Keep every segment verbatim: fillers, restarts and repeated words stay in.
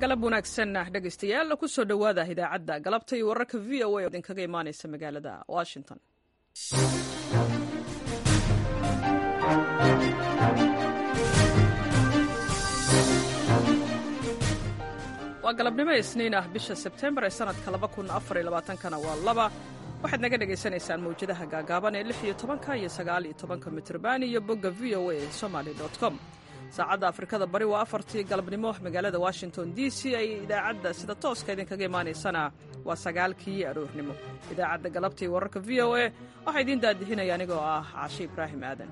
galab wanaagsan dhegaystayaal ku soo dhowaada idaacadda galabta iyo wararka v o a oo idinkaga imaanaysa magaalada Washington. waa galabnimo isniin ah bisha Sebtembar ee sanadka laba kun afar iyo labaatan kana waa laba. waxaad naga dhagaysanaysaan mawjadaha gaagaaban ee lix iyo tobanka iyo sagaal iyo tobanka mitirban iyo bogga v o a somali dot com. saacadda Afrikada bari waa afartii galabnimo magaalada Washington D C ay idaacadda sida tooska idinkaga imaanaysana waa sagaalkii aroornimo. idaacadda galabtii wararka v o a waxaa idin daadihinaya anigoo ah Caashi Ibraahim Aadan.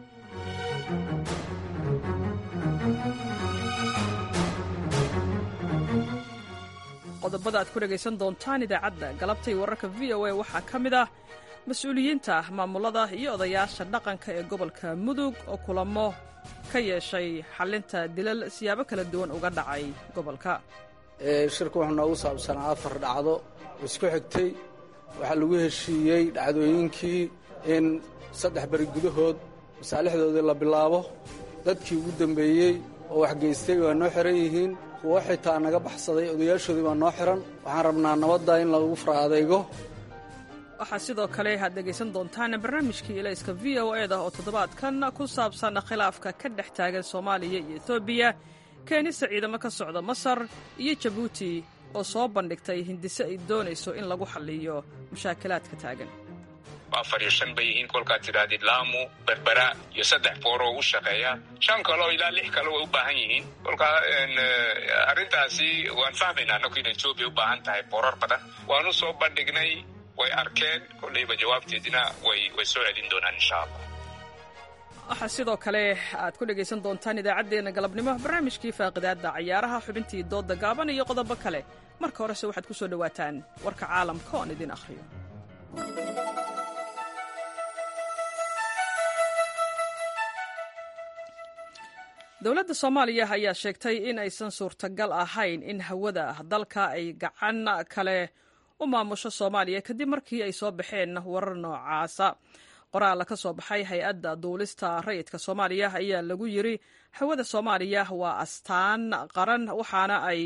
qodobada aad ku dhegaysan doontaan idaacadda galabtay wararka v o a waxaa ka mid ah mas-uuliyiinta maamulada iyo odayaasha dhaqanka ee gobolka Mudug oo kulamo ka yeeshay xalinta dilal siyaabo kala duwan uga dhacay gobolka. ee shirku wuxuu noogu saabsanaa afar dhacdo isku xigtay. waxaa lagu heshiiyey dhacdooyinkii in saddex bari gudahood masaalixdoodii la bilaabo. dadkii ugu dambeeyey oo wax geystay waa noo xiran yihiin, kuwo xitaa naga baxsaday odayaashoodii baa noo xiran. waxaan rabnaa nabadda in lagu fara adeego. waxaa sidoo kale aad dhegaysan doontaan barnaamijkii ilayska v o a da oo toddobaadkan ku saabsan khilaafka ka dhex taagan Soomaaliya iyo Ethiopia, keenista ciidamo ka socda Masar iyo Djibouti oo soo bandhigtay hindise ay doonayso in lagu xalliyo mushaakilaadka taagan. afar iyo shan bay yihiin kolkaad tidhaahdid Laamu, Berbera iyo saddex boor oo u shaqeeya, shan kale oo ilaa lix kale way u baahan yihiin. kolkaa arrintaasi waan fahmaynaa annagu in Ethiopia u baahan tahay boorar badan. waanu soo bandhignay, way arkeen, kollayba jawaabteedina way way soo celin doonaan insha Allah. waxaa sidoo kale aad ku dhegaysan doontaan idaacaddeenna galabnimo barnaamijkii faaqidaadda cayaaraha, xubintii doodda gaaban iyo qodobo kale. marka horese waxaad ku soo dhowaataan warka caalamka oon idin akhriyo. dowladda Soomaaliya ayaa sheegtay in aysan suurtagal ahayn in hawada dalka ay gacan kale u maamusho Soomaaliya kadib markii ay soo baxeen warar noocaasa. qoraal ka soo baxay hay-adda duulista rayidka Soomaaliya ayaa lagu yiri hawada Soomaaliya waa astaan qaran, waxaana ay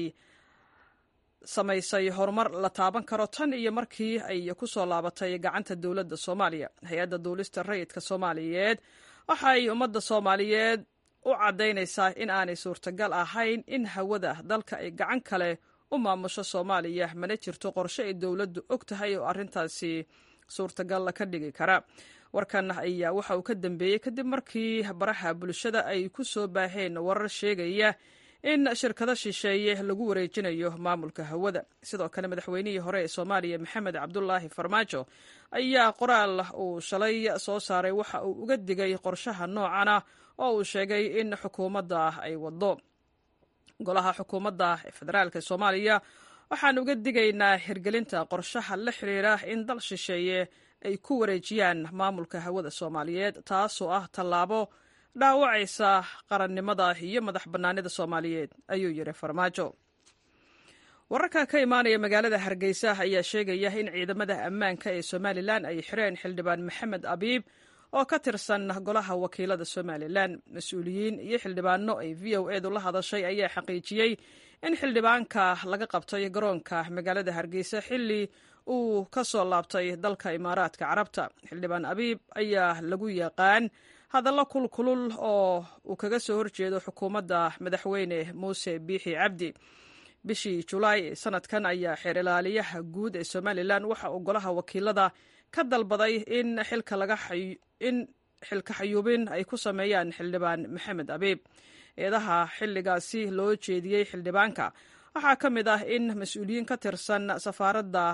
samaysay horumar la taaban karo tan iyo markii ay ku soo laabatay gacanta dowladda Soomaaliya. hay-adda duulista rayidka Soomaaliyeed waxa ay ummadda Soomaaliyeed u cadaynaysaa in aanay suurtagal ahayn in hawada dalka ay gacan kale u maamusho Soomaaliya, mana jirto qorshe ay dowladdu og tahay oo arrintaasi suurtagal ka dhigi kara. warkan ayaa waxa uu ka dambeeyey kadib markii baraha bulshada ay ku soo baaheen warar sheegaya in shirkado shisheeye lagu wareejinayo maamulka hawada. sidoo kale madaxweynihii hore ee Soomaaliya Maxamed Cabdullaahi Farmaajo ayaa qoraal uu shalay soo saaray waxa uu uga digay qorshaha noocana oo uu sheegay in xukuumadda ay wado. golaha xukuumadda federaalka Soomaaliya waxaan uga digaynaa hirgelinta qorshaha la xiriira in dal shisheeye ay ku wareejiyaan maamulka hawada Soomaaliyeed, taasoo ah tallaabo dhaawacaysa qarannimada iyo madax bannaanida Soomaaliyeed, ayuu yiri Farmaajo. wararka ka imaanaya magaalada Hargeysa ayaa sheegaya in ciidamada ammaanka ee Somaliland ay xireen xildhibaan Maxamed Abiib oo ka tirsan golaha wakiilada Somaliland. mas-uuliyiin iyo xildhibaano ay v o a du la hadashay ayaa xaqiijiyey in xildhibaanka laga qabtay garoonka magaalada Hargeysa xilli uu ka soo laabtay dalka Imaaraadka Carabta. xildhibaan Abiib ayaa lagu yaqaan hadallo kulkulul oo uu kaga soo horjeedo xukuumadda madaxweyne Muuse Biixi Cabdi. bishii Julaay sanadkan ayaa xeer ilaaliyaha guud ee Somaliland waxa uu golaha wakiilada ka dalbaday in xilka laga in xilka xayuubin ay ku sameeyaan xildhibaan Maxamed Abiib. eedaha xilligaasi loo jeediyey xildhibaanka waxaa ka mid ah in mas-uuliyiin ka tirsan safaaradda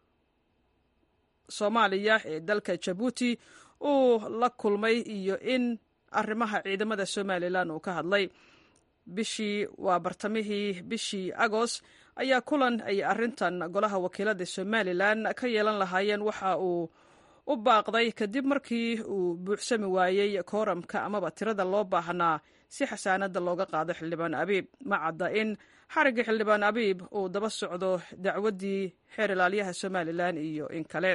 Soomaaliya ee dalka Djibouti uu la kulmay iyo in arrimaha ciidamada Somaliland uu ka hadlay. bishii waa bartamihii bishii Agost ayaa kulan ay arrintan golaha wakiilada Somaliland ka yeelan lahaayeen waxa uu u baaqday kadib markii uu buuxsami waayey kooramka amaba tirada loo baahnaa si xasaanada looga qaado xildhibaan Abiib. ma cadda in xarigga xildhibaan Abiib uu daba socdo dacwaddii xeer ilaaliyaha Somaliland iyo in kale.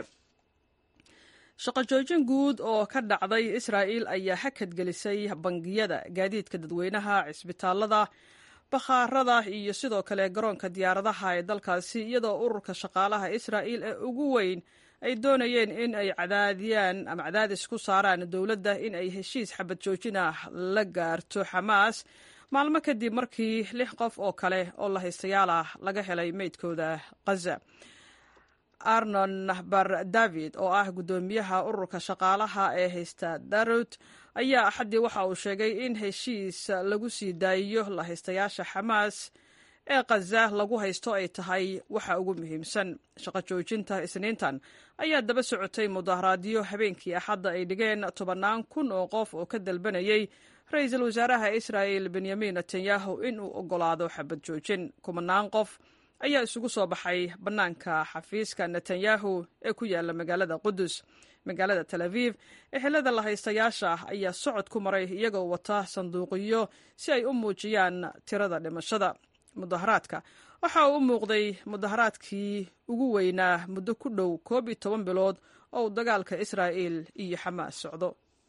shaqo joojin guud oo ka dhacday Israa'iil ayaa hakad gelisay bangiyada, gaadiidka dadweynaha, cisbitaalada, bakhaarada iyo sidoo kale garoonka diyaaradaha ee dalkaasi, iyadoo ururka shaqaalaha israa'iil ee ugu weyn ay doonayeen in ay cadaadiyaan ama cadaadis ku saaraan dowladda in ay heshiis xabad joojin ah la gaarto xamaas maalmo kadib markii lix qof oo kale oo la haystayaal ah laga helay meydkooda Gaza. Arnon Bar David oo ah guddoomiyaha ururka shaqaalaha ee haysta Darut ayaa axaddii waxa uu sheegay in heshiis lagu sii daayiyo la haystayaasha xamaas ee Gaza lagu haysto ay tahay waxa ugu muhiimsan. Shaqo joojinta Isniintan ayaa daba socotay mudaharaadyo habeenkii Axadda ay dhigeen tobannaan kun oo qof oo ka dalbanayay ra'iisul wasaaraha Israa'iil Benyamin Netanyahu inuu ogolaado xabad joojin. Kumanaan qof ayaa isugu soo baxay bannaanka xafiiska Netanyahu ee ku yaala magaalada Qudus. Magaalada Tel Aviv, ehelada la haystayaasha ayaa socod ku maray iyagoo wata sanduuqyo si ay u muujiyaan tirada dhimashada. Mudaharaadka waxa uu u muuqday mudaharaadkii ugu weynaa muddo ku dhow koob iyo toban bilood oo uu dagaalka Israa'iil iyo Xamaas socdo.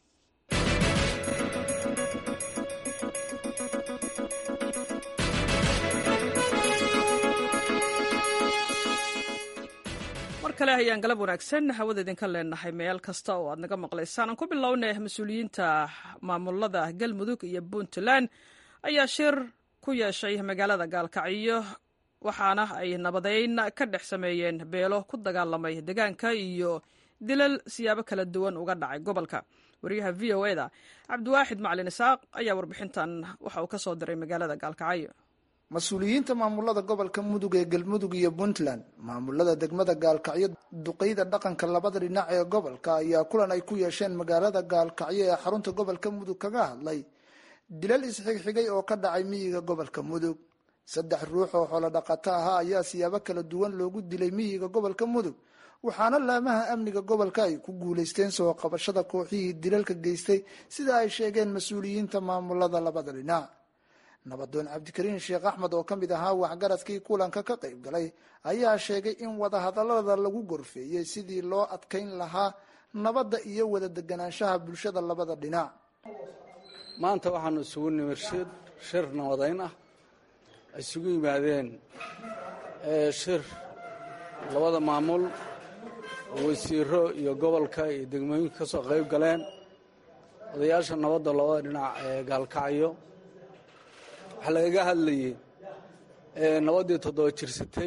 mar kale ayaan galab wanaagsan hawada idinka leenahay meel kasta oo aad naga maqlaysaan. aan ku bilownay mas-uuliyiinta maamulada Galmudug iyo Puntland ayaa shir ku yeeshay magaalada Gaalkacyo, waxaana ay nabadeyn ka dhex sameeyeen beelo ku dagaalamay deegaanka iyo dilal siyaabo kala duwan uga dhacay gobolka. wariyaha V O A da Cabdiwaaxid Macalin Isaaq ayaa warbixintan waxa uu ka soo diray magaalada Gaalkacyo. mas-uuliyiinta maamulada gobolka Mudug ee Galmudug iyo Puntland, maamulada degmada Gaalkacyo, duqeyda dhaqanka labada dhinac ee gobolka ayaa kulan ay ku yeesheen magaalada Gaalkacyo ee xarunta gobolka Mudug kaga hadlay dilal isxigxigay oo ka dhacay miyiga gobolka Mudug. saddex ruux oo xoolo dhaqato ah ayaa siyaabo kala duwan loogu dilay miyiga gobolka Mudug, waxaana laamaha amniga gobolka ay ku guuleysteen soo qabashada kooxihii dilalka geystay sida ay sheegeen mas-uuliyiinta maamulada labada dhinac. nabadoon Cabdikariin Sheekh Axmed oo ka mid ahaa waxgaradkii kulanka ka qayb galay ayaa sheegay in wadahadalada lagu gorfeeyey sidii loo adkeyn lahaa nabadda iyo wada deganaanshaha bulshada labada dhinac. maanta waxaanu isugu nimid shir shir nabadeyn ah ay isugu yimaadeen shir labada maamul wasiiro iyo gobolka iyo degmooyinka ka soo qayb galeen odayaasha nabadda labada dhinac ee Gaalkacyo. waxaa lagaga hadlayay nabaddii toddoba jirsatay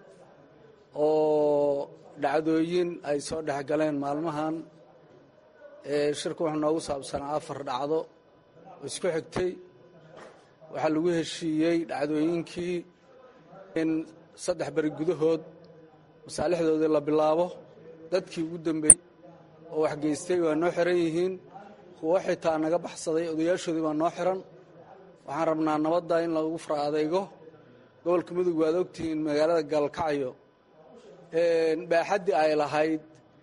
oo dhacdooyin ay soo dhex galeen maalmahan. shirku wuxuu noogu saabsanaa afar dhacdo oo isku xigtay. waxaa lagu heshiiyey dhacdooyinkii in saddex beri gudahood masaalixdoodii la bilaabo. dadkii ugu dambeeyey oo wax geystay waa noo xiran yihiin, kuwo xitaa naga baxsaday odayaashoodii baa noo xiran. waxaan rabnaa nabadda in lagu fara adeygo. gobolka Mudug waad ogtihiin magaalada Gaalkacyo baaxaddii ay lahayd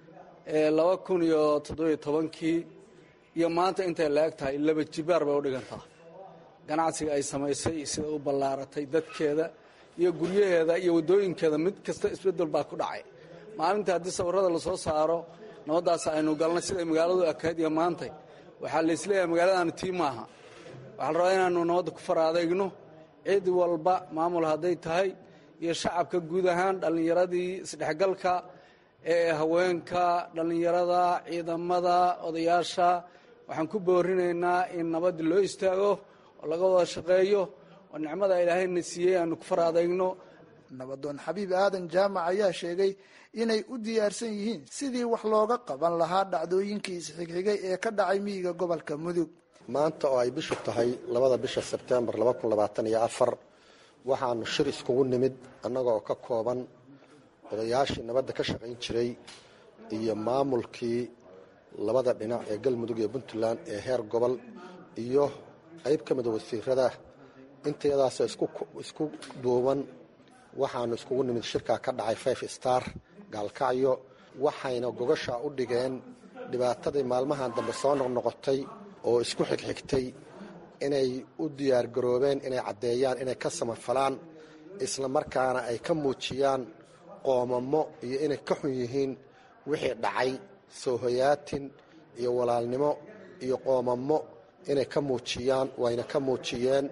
laba kun iyo toddobiyo tobankii iyo maanta intay la eg tahay laba jibaar bay u dhigantaa. ganacsiga ay samaysay sida u ballaaratay, dadkeeda iyo guryaheeda iyo waddooyinkeeda mid kasta isbeddel baa ku dhacay. maalintii haddii sawirrada lasoo saaro nabaddaas aynu galnay siday magaaladu ekayd iyo maantay, waxaa la isleeyahay magaaladaanu tii maaha. waxaa la rabaa inaanu nabadda ku fara adeegno, cid walba maamul hadday tahay iyo shacabka guud ahaan, dhallinyaradii isdhexgalka ee haweenka, dhallinyarada, ciidamada, odayaasha. waxaan ku boorinaynaa in nabadda loo istaago oo laga wada shaqeeyo oo nicmada ilaahayna siiyey aanu ku fara adeegno. nabadoon Xabiib Aadan Jaamac ayaa sheegay inay u diyaarsan yihiin sidii wax looga qaban lahaa dhacdooyinkii isxigxigay ee ka dhacay miyiga gobolka Mudug. maanta oo ay bishu tahay labada bisha Sebtembar laba kun labaatan iyo afar waxaanu shir iskugu nimid annaga oo ka kooban odayaashii nabadda ka shaqayn jiray iyo maamulkii labada dhinac ee Galmudug iyo Puntland ee heer gobol iyo qayb ka mid ah wasiirada. inteedaasoo isku isku duuban waxaanu iskugu nimid shirka ka dhacay Five Star Gaalkacyo, waxayna gogasha u dhigeen dhibaatadii maalmahan dambe soo noqnoqotay oo isku xigxigtay inay u diyaar garoobeen inay caddeeyaan inay ka samafalaan, isla markaana ay ka muujiyaan qoomamo iyo inay ka xun yihiin wixii dhacay, soo hoyaatin iyo walaalnimo iyo qoomamo inay ka muujiyaan. wayna ka muujiyeen,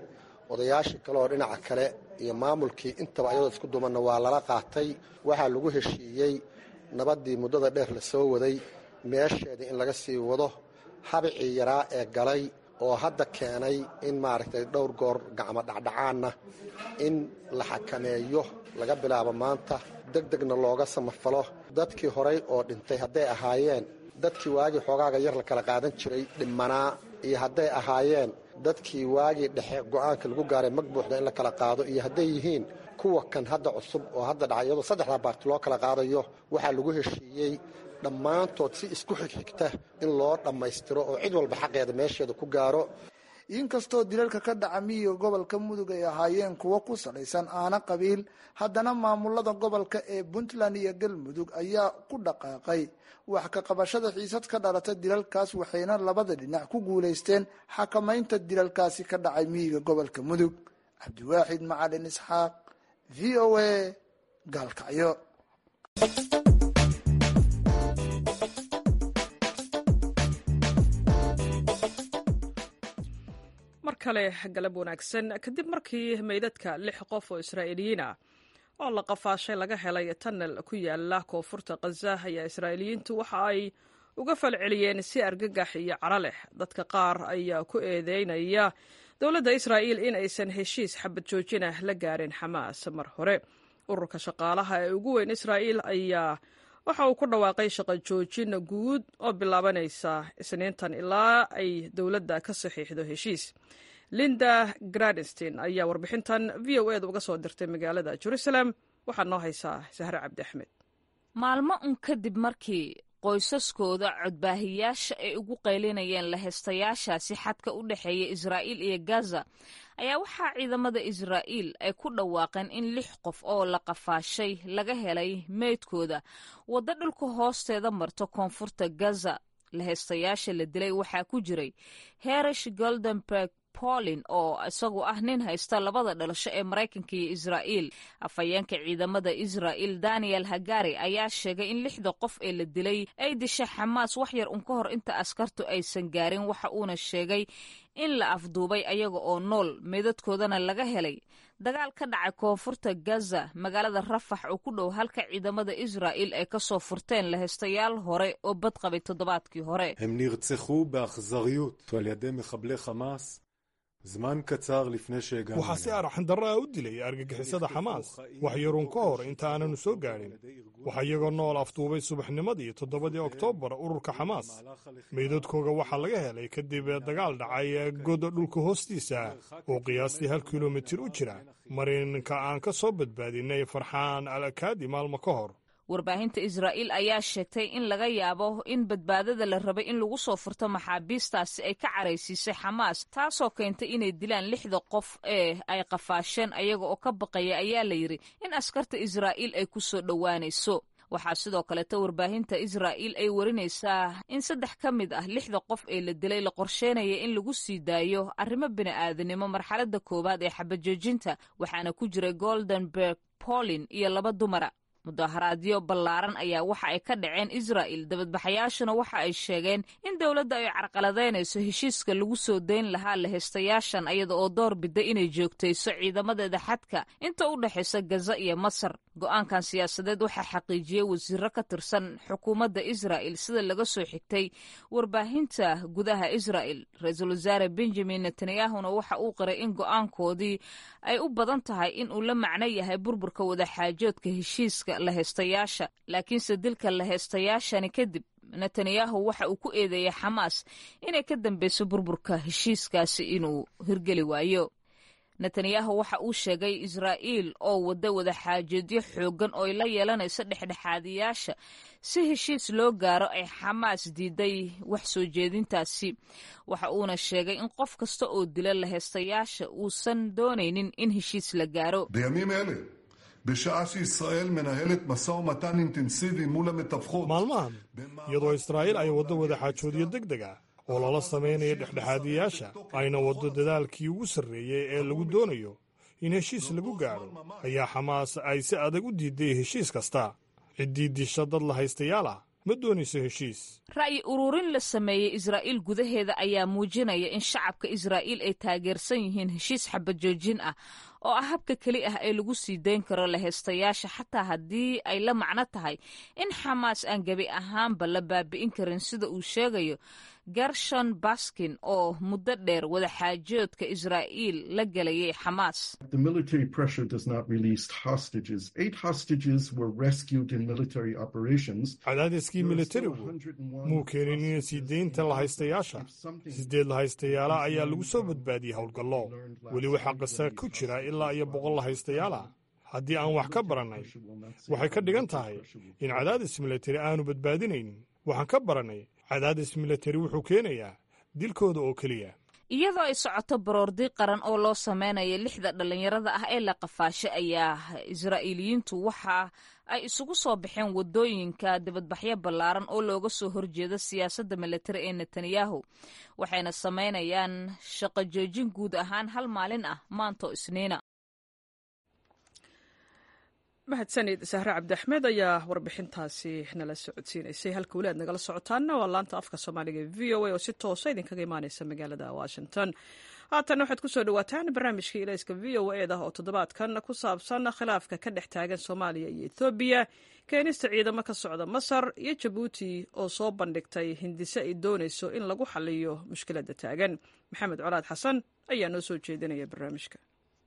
odayaashii kale oo dhinaca kale iyo maamulkii intaba ayadoo isku dumanna waa lala qaatay. waxaa lagu heshiiyey nabaddii muddada dheer la soo waday meesheedii in laga sii wado. habicii yaraa ee galay oo hadda keenay in maaragtay dhowr goor gacmo dhacdhacaanna in la xakameeyo laga bilaabo maanta deg degna looga samafalo. dadkii horay oo dhintay hadday ahaayeen dadkii waagii xoogaaga yar la kala qaadan jiray dhimanaa iyo hadday ahaayeen dadkii waagii dhexe go'aanka lagu gaaray mag buuxda in la kala qaado iyo hadday yihiin kuwa kan hadda cusub oo hadda dhacay iyadoo saddexdaa baarti loo kala qaadayo waxaa lagu heshiiyey dhammaantood si isku xigxigta in loo dhammaystiro oo cid walba xaqeeda meesheeda ku gaaro. inkastoo dilalka ka dhaca miyiga gobolka mudug ay ahaayeen kuwo ku salaysan aana qabiil, haddana maamulada gobolka ee puntland iyo galmudug ayaa ku dhaqaaqay wax ka qabashada xiisad ka dhalata dilalkaas, waxayna labada dhinac ku guulaysteen xakamaynta dilalkaasi ka dhacay miyiga gobolka mudug. cabdiwaaxid macalin isxaaq, v o a, gaalkacyo. kale galab wanaagsan. kadib markii meydadka lix qof oo israa'iiliyiin ah oo la qafaashay laga helay tanal ku yaala koonfurta Gaza, ayaa israa'iiliyiintu waxa ay uga falceliyeen si argagax iyo caro leh. dadka qaar ayaa ku eedeynaya dowladda Israa'iil in aysan heshiis xabad joojin ah la gaarin Xamaas mar hore. ururka shaqaalaha ee ugu weyn Israa'iil ayaa waxa uu ku dhawaaqay shaqo joojin guud oo bilaabanaysa Isniintan ilaa ay dowladda ka saxiixdo heshiis. Linda Gradstein ayaa warbixintan V O A da uga soo dirtay magaalada Jerusalem. waxaa noo haysaa Sahre Cabdi Axmed. maalmo un kadib markii qoysaskooda codbaahiyaasha ay ugu qaylinayeen laheystayaashaasi xadka u dhexeeya Israa'iil iyo Gaza, ayaa waxaa ciidamada Israa'iil ay ku dhawaaqeen in lix qof oo la qafaashay laga helay meydkooda waddo dhulka hoosteeda marto koonfurta Gaza. laheystayaasha la dilay waxaa ku jiray Herish Goldenberg Paulin oo isagu ah nin haysta labada dhalasho ee Mareykanka iyo Israa'iil. afhayeenka ciidamada Israa'iil Daniel Hagari ayaa sheegay in lixda qof ee la dilay ay dishay Xamaas wax yar un ka hor inta askartu aysan gaarin. waxa uuna sheegay in la afduubay ayaga oo nool, meedadkoodana laga helay dagaal ka dhacay koonfurta Gaza magaalada Rafax oo ku dhow halka ciidamada Israa'iil ay ka soo furteen laheystayaal hore oo badqabay toddobaadkii hore. הם נרצחו באכזריות על ידי מחבלי חמאס זמן קצר לפני שהגענו. waxaa si arxan darro ah u dilay argagixisada Xamaas wax yarun ka hor inta aananu soo gaarin. waxa iyagoo nool afduubay subaxnimadii toddobadii Oktoobar ururka Xamaas. meydadkooga waxaa laga helay kadib dagaal dhacay godo dhulka hoostiisa oo qiyaastii hal kilomitir u jira marinka aan ka soo badbaadinay Farxaan al-Akaadi maalmo ka hor. warbaahinta Israa'iil ayaa sheegtay in laga yaabo in badbaadada la rabay in lagu soo furto maxaabiistaasi ay ka caraysiisay Xamaas, taasoo keentay inay dilaan lixda qof ee ay qafaasheen ayaga oo ka baqaya, ayaa la yidhi in askarta Israa'iil ay ku soo dhowaanayso. waxaa sidoo kaleeta warbaahinta Israa'iil ay warinaysaa in saddex ka mid ah lixda qof ee la dilay la qorsheynaya in lagu sii daayo arrimo bini'aadanimo marxaladda koowaad ee xabajoojinta, waxaana ku jiray Goldenberg Paulin iyo laba dumara. mudaharaadyo ballaaran ayaa waxa ay ka dhaceen Israa'iil. dabadbaxayaashuna waxa ay sheegeen in dowladda ay carqaladaynayso heshiiska lagu soo dayn lahaa laheystayaashan iyada oo door bida inay joogtayso ciidamadeeda xadka inta u dhexaysa Gaza iyo Masar. go'aankan siyaasadeed waxaa xaqiijiyey wasiiro ka tirsan xukuumadda Israa'iil sida laga soo xigtay warbaahinta gudaha Israa'iil. ra-iisul wasaare Benjamin Netanyahuna waxa uu qiray in go'aankoodii ay u badan tahay in uu la macno yahay burburka wadaxaajoodka heshiiska laheystayaasha, laakiinse dilka laheystayaashani kadib Netanyahu waxa uu ku eedeeyay Xamaas inay ka dambeyso burburka heshiiskaasi inuu hirgeli waayo. Netanyahu waxa uu sheegay Israa'iil oo wada wadaxaajoodyo xoogan oo la yeelanaysa dhexdhexaadiyaasha si heshiis loo gaaro ay Xamaas diiday wax soo jeedintaasi. waxa uuna sheegay in qof kasta oo dila laheystayaasha uusan doonaynin in heshiis la gaaro. בשעה שישראל מנהלת משא ומתן אינטנסיבי מול המתווכות. maalmahan iyadoo Israa'iil ay wado wadaxaajoodyo degdeg ah oo lala sameynaya dhexdhexaadiyaasha ayna wado dadaalkii ugu sarreeyay ee lagu doonayo in heshiis lagu gaaro, ayaa Xamaas ay si adag u diiday heshiis kasta. ciddii disha dad lahaystayaal ah ma doonayso heshiis. ra'yi ururin la sameeyey israa'iil gudaheeda ayaa muujinaya in shacabka israa'iil ay taageersan yihiin heshiis xabajoojin ah oo ah habka keli ah ee lagu sii dayn karo laheystayaasha xataa haddii ay la macno tahay in xamaas aan gebi ahaanba la baabi'in karin sida uu sheegayo gershon baskin oo muddo dheer wadaxaajoodka israa'iil la gelayay xamaas. cadaadiskii militarigu muu keenin in sii deynta lahaystayaasha. sideed lahaystayaala ayaa lagu soo badbaadiyey howlgallo. weli waxaa qasa ku jira ilaa iyo boqol lahaystayaala. haddii aan wax ka barannay waxay ka dhigan tahay in cadaadis militari aanu badbaadinaynin. waxaan ka barannay cadaadis militari wuxuu keenayaa dilkooda oo keliya. iyadoo ay socoto baroordi qaran oo loo sameynaya lixda dhallinyarada ah ee la qafaashay ayaa israa'iiliyiintu waxa ay isugu soo baxeen waddooyinka dibadbaxyo ballaaran oo looga soo horjeeda siyaasadda militari ee netanyahu waxayna samaynayaan shaqo joojin guud ahaan hal maalin ah maanto isniina. mahadsanid sahre cabdiaxmed ayaa warbixintaasi nala socodsiinaysay. halka weli aad nagala socotaanna waa laanta afka soomaaliga e v o a oo si toosa idinkaga imaanaysa magaalada washington. haatan waxaad ku soo dhawaataan barnaamijkii ilayska v o eda oo toddobaadkan ku saabsan khilaafka ka dhex taagan soomaaliya iyo ethoobiya, keenista ciidamo ka socda masar iyo jabuuti oo soo bandhigtay hindise ay doonayso in lagu xaliyo mushkiladda taagan. maxamed colaad xasan ayaa noo soo jeedinaya barnaamijka.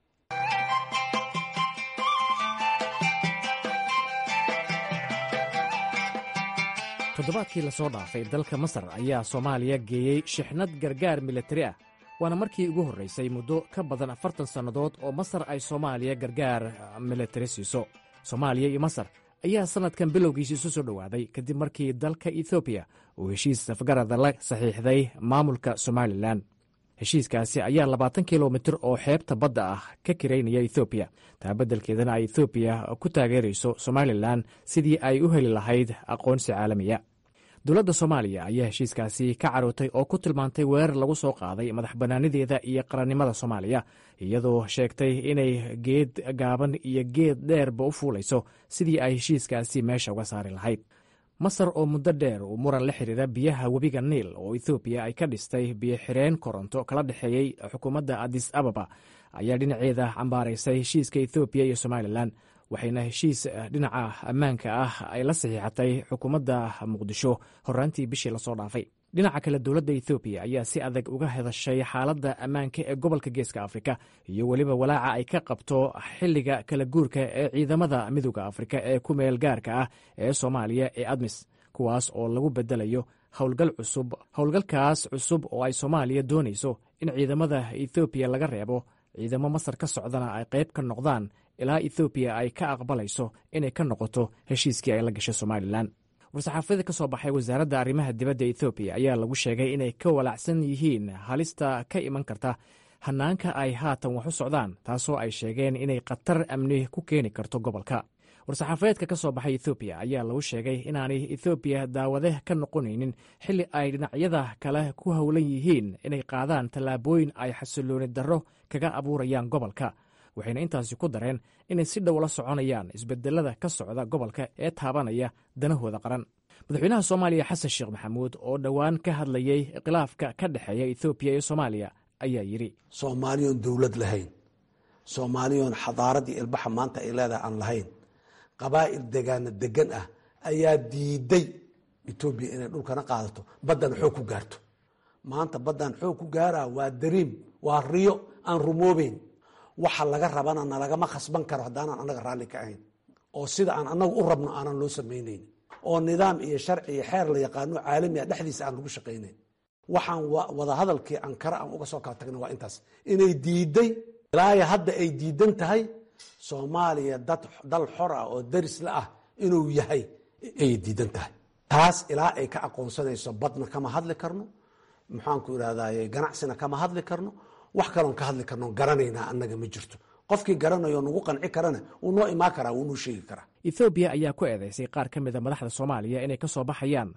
toddobaadkii la soo dhaafay dalka masar ayaa soomaaliya geeyey shixnad gargaar militari ah. waana markii ugu horraysay muddo ka badan afartan sannadood oo masar ay soomaaliya gargaar militari siiso. soomaaliya iyo masar ayaa sannadkan bilowgiisa isu soo dhowaaday kadib markii dalka etoobiya uu heshiis safgarada la saxiixday maamulka somalilan. heshiiskaasi ayaa labaatan kilomitir oo xeebta badda ah ka kiraynaya etoobiya. taa beddelkeedana ay etoobiya ku taageerayso somalilan sidii ay u heli lahayd aqoonsi caalamiya. dowladda soomaaliya ayaa heshiiskaasi ka carootay oo ku tilmaantay weerar lagu soo qaaday madax bannaanideeda iyo qarannimada soomaaliya, iyadoo sheegtay inay geed gaaban iyo geed dheerba u fuulayso sidii ay heshiiskaasi meesha uga saari lahayd. masar oo muddo dheer uu muran la xidhiira biyaha webiga niil oo etoobiya ay ka dhistay biyo xireen koronto kala dhexeeyey xukuumadda adis ababa ayaa dhinaceeda cambaaraysay heshiiska etoobiya iyo somalilan, waxayna heshiis dhinaca ammaanka ah ay la saxiixatay xukuumadda muqdisho horraantii bishii lasoo dhaafay. dhinaca kale dowladda etoobiya ayaa si adag uga hadashay xaaladda ammaanka ee gobolka geeska afrika iyo weliba walaaca ay ka qabto xilliga kala guurka ee ciidamada midooda afrika ee ku meel gaarka ah ee soomaaliya ee admis, kuwaas oo lagu bedelayo howlgal cusub. howlgalkaas cusub oo ay soomaaliya doonayso in ciidamada etoobiya laga reebo, ciidamo masar ka socdana ay qayb ka noqdaan ilaa etoobiya ay ka aqbalayso inay ka noqoto heshiiskii ay la gashay somalilan. war-saxaafada ka soo baxay wasaaradda arrimaha dibadda etoobiya ayaa lagu sheegay inay ka walaacsan yihiin halista ka iman karta hannaanka ay haatan wax u socdaan, taasoo ay sheegeen inay khatar amni ku keeni karto gobolka. war-saxaafadeedka ka soo baxay etoobiya ayaa lagu sheegay inaanay etoobiya daawade ka noqonaynin xilli ay dhinacyada kale ku howlan yihiin inay qaadaan tallaabooyin ay xasillooni darro kaga abuurayaan gobolka. waxayna intaasi ku dareen inay si dhow la soconayaan isbedelada ka socda gobolka ee taabanaya danahooda qaran. madaxweynaha soomaaliya xasan sheekh maxamuud oo dhowaan ka hadlayey khilaafka ka dhexeeya etoobiya iyo soomaaliya ayaa yidhi soomaaliyoon dowlad lahayn, soomaaliyoon xadaaradii ilbaxa maanta ay leedahay aan lahayn, qabaa'il degaana degan ah ayaa diiday etoobiya inay dhulkana qaadato, baddan xoog ku gaarto. maanta baddan xoog ku gaaraa waa dariim, waa riyo aan rumoobeyn. waxa laga rabana nalagama khasban karo haddaanan annaga raalli ka ahayn, oo sida aan annaga u rabno aanan loo samaynayn, oo nidaam iyo sharci iyo xeer la yaqaano caalamiga dhexdiisa aan lagu shaqaynayn. waxaan wadahadalkii ankara aan uga soo kala tagna waa intaas, inay diiday ilaaya hadda ay diidan tahay soomaaliya dad dal xor ah oo daris la ah inuu yahay ay diidan tahay. taas ilaa ay ka aqoonsanayso badna kama hadli karno, maxaanku idhahdaye ganacsina kama hadli karno, wax kaloon ka hadli karno garanaynaa annaga ma jirto. qofkii garanayo nagu qanci karana wuu noo imaan karaa, wuu noo sheegi karaa. etoobiya ayaa ku eedaysay qaar ka mida madaxda soomaaliya inay ka soo baxayaan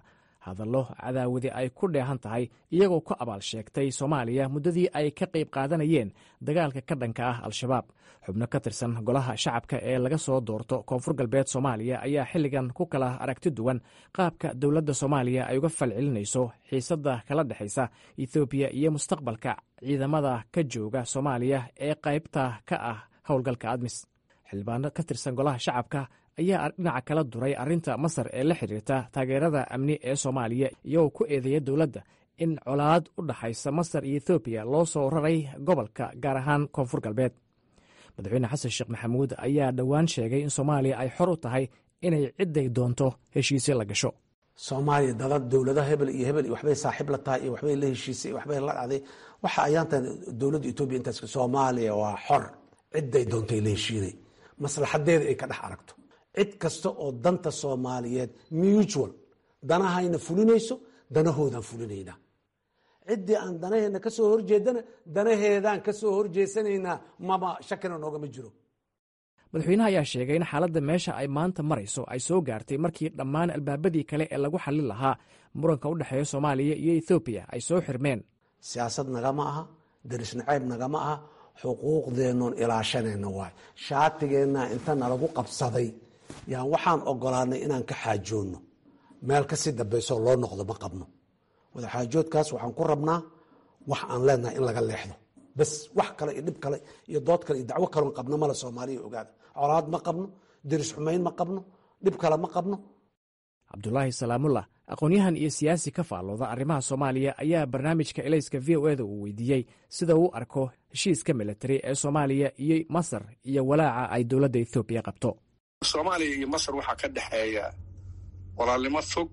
hadallo cadaawadi ay ku dheehan tahay iyagoo ku abaal sheegtay soomaaliya muddadii ay ka qayb qaadanayeen dagaalka ka dhanka ah al-shabaab xubno ka tirsan golaha shacabka ee laga soo doorto koonfur galbeed soomaaliya ayaa xilligan ku kala aragti duwan qaabka dowladda soomaaliya ay uga falcelinayso xiisadda kala dhexaysa ethoobiya iyo mustaqbalka ciidamada ka jooga soomaaliya ee qaybta ka ah howlgalka admis xildhibaano ka tirsan golaha shacabka ayaa dhinaca kala duray arrinta masar ee la xidhiirta taageerada amni ee soomaaliya iyagoo ku eedeeya dowladda in colaad u dhaxaysa masar iyo ethoobiya loo soo raray gobolka gaar ahaan koonfur galbeed madaxweyne xasan sheekh maxamuud ayaa dhowaan sheegay in soomaaliya ay xor u tahay inay cidday doonto heshiisyo la gasho soomaaliya dada dowladaha hebel iyo hebel waxbay saaxiib la tahay iyo waxbay la heshiisay waxbay la dhacday waxa ayaantan dowladda etoobiya intaas soomaaliya waa xor cidday doontay la heshiiday maslaxadeeda ay ka dhex aragto cid kasta oo danta soomaaliyeed mutual danahayna fulinayso danahoodan fulinaynaa ciddii aan danaheenna ka soo horjeedana danaheedaan ka soo horjeesanaynaa maba shakina noogama jiro madaxweynaha ayaa sheegay in xaaladda meesha ay maanta marayso ay soo gaartay markii dhammaan albaabadii kale ee lagu xallin lahaa muranka u dhexeeya soomaaliya iyo ethoobiya ay soo xirmeen siyaasad nagama aha daris nacayb nagama aha xuquuqdeennoon ilaashanayna waay shaatigeenna inta nalagu qabsaday yaan waxaan ogolaanay inaan ka xaajoonno meel kasii dambaysoo loo noqdo ma qabno wadaxaajoodkaas waxaan ku rabnaa wax aan leenahay in laga leexdo bas wax kale iyo dhib kale iyo dood kale iyo dacwo kaloon qabno male soomaaliya ogaada colaad ma qabno deris xumayn ma qabno dhib kale ma qabno cabdulaahi salaamullah aqoon-yahan iyo siyaasi ka faallooda arrimaha soomaaliya ayaa barnaamijka elayska v o eda uu weydiiyey sida uu arko heshiiska militari ee soomaaliya iyo masar iyo walaaca ay dowladda ethoobiya qabto soomaaliya iyo masar waxaa ka dhexeeya walaalnimo fog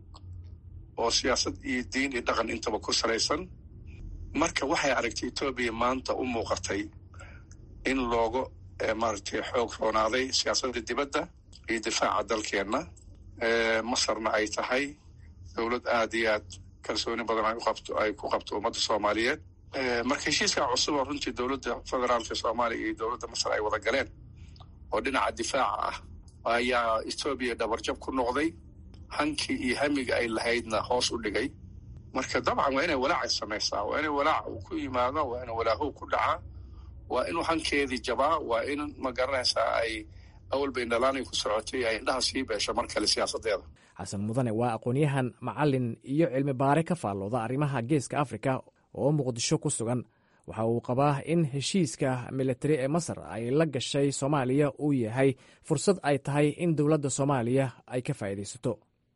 oo siyaasad iyo diin iyo dhaqan intaba ku salaysan marka waxay aragtay etoobiya maanta u muuqatay in looga maaragtay xoog roonaaday siyaasadda dibadda iyo difaaca dalkeenna masarna ay tahay dowlad aad iyo aad kalsooni badan ay uqabto ay ku qabto ummadda soomaaliyeed marka heshiiskaa cusub oo runtii dowladda federaalka soomaaliya iyo dowladda masar ay wada galeen oo dhinaca difaaca ah ayaa etoobiya dhabarjab ku noqday hankii iyo hamiga ay lahaydna hoos u dhigay marka dabcan waa inay walaacay samaysaa waa inay walaac uu ku yimaado waa ina walaahow ku dhacaa waa inuu hankeedii jabaa waa in ma garanaysaa ay awalba indhalaanay ku socotay ay indhaha sii beesho mar kale siyaasadeeda xasan mudane waa aqoon-yahan macalin iyo cilmi baare ka faallooda arrimaha geeska afrika oo muqdisho ku sugan waxa uu qabaa in heshiiska militari ee masar ay la gashay soomaaliya uu yahay fursad ay tahay in dowladda soomaaliya ay ka faa'iidaysato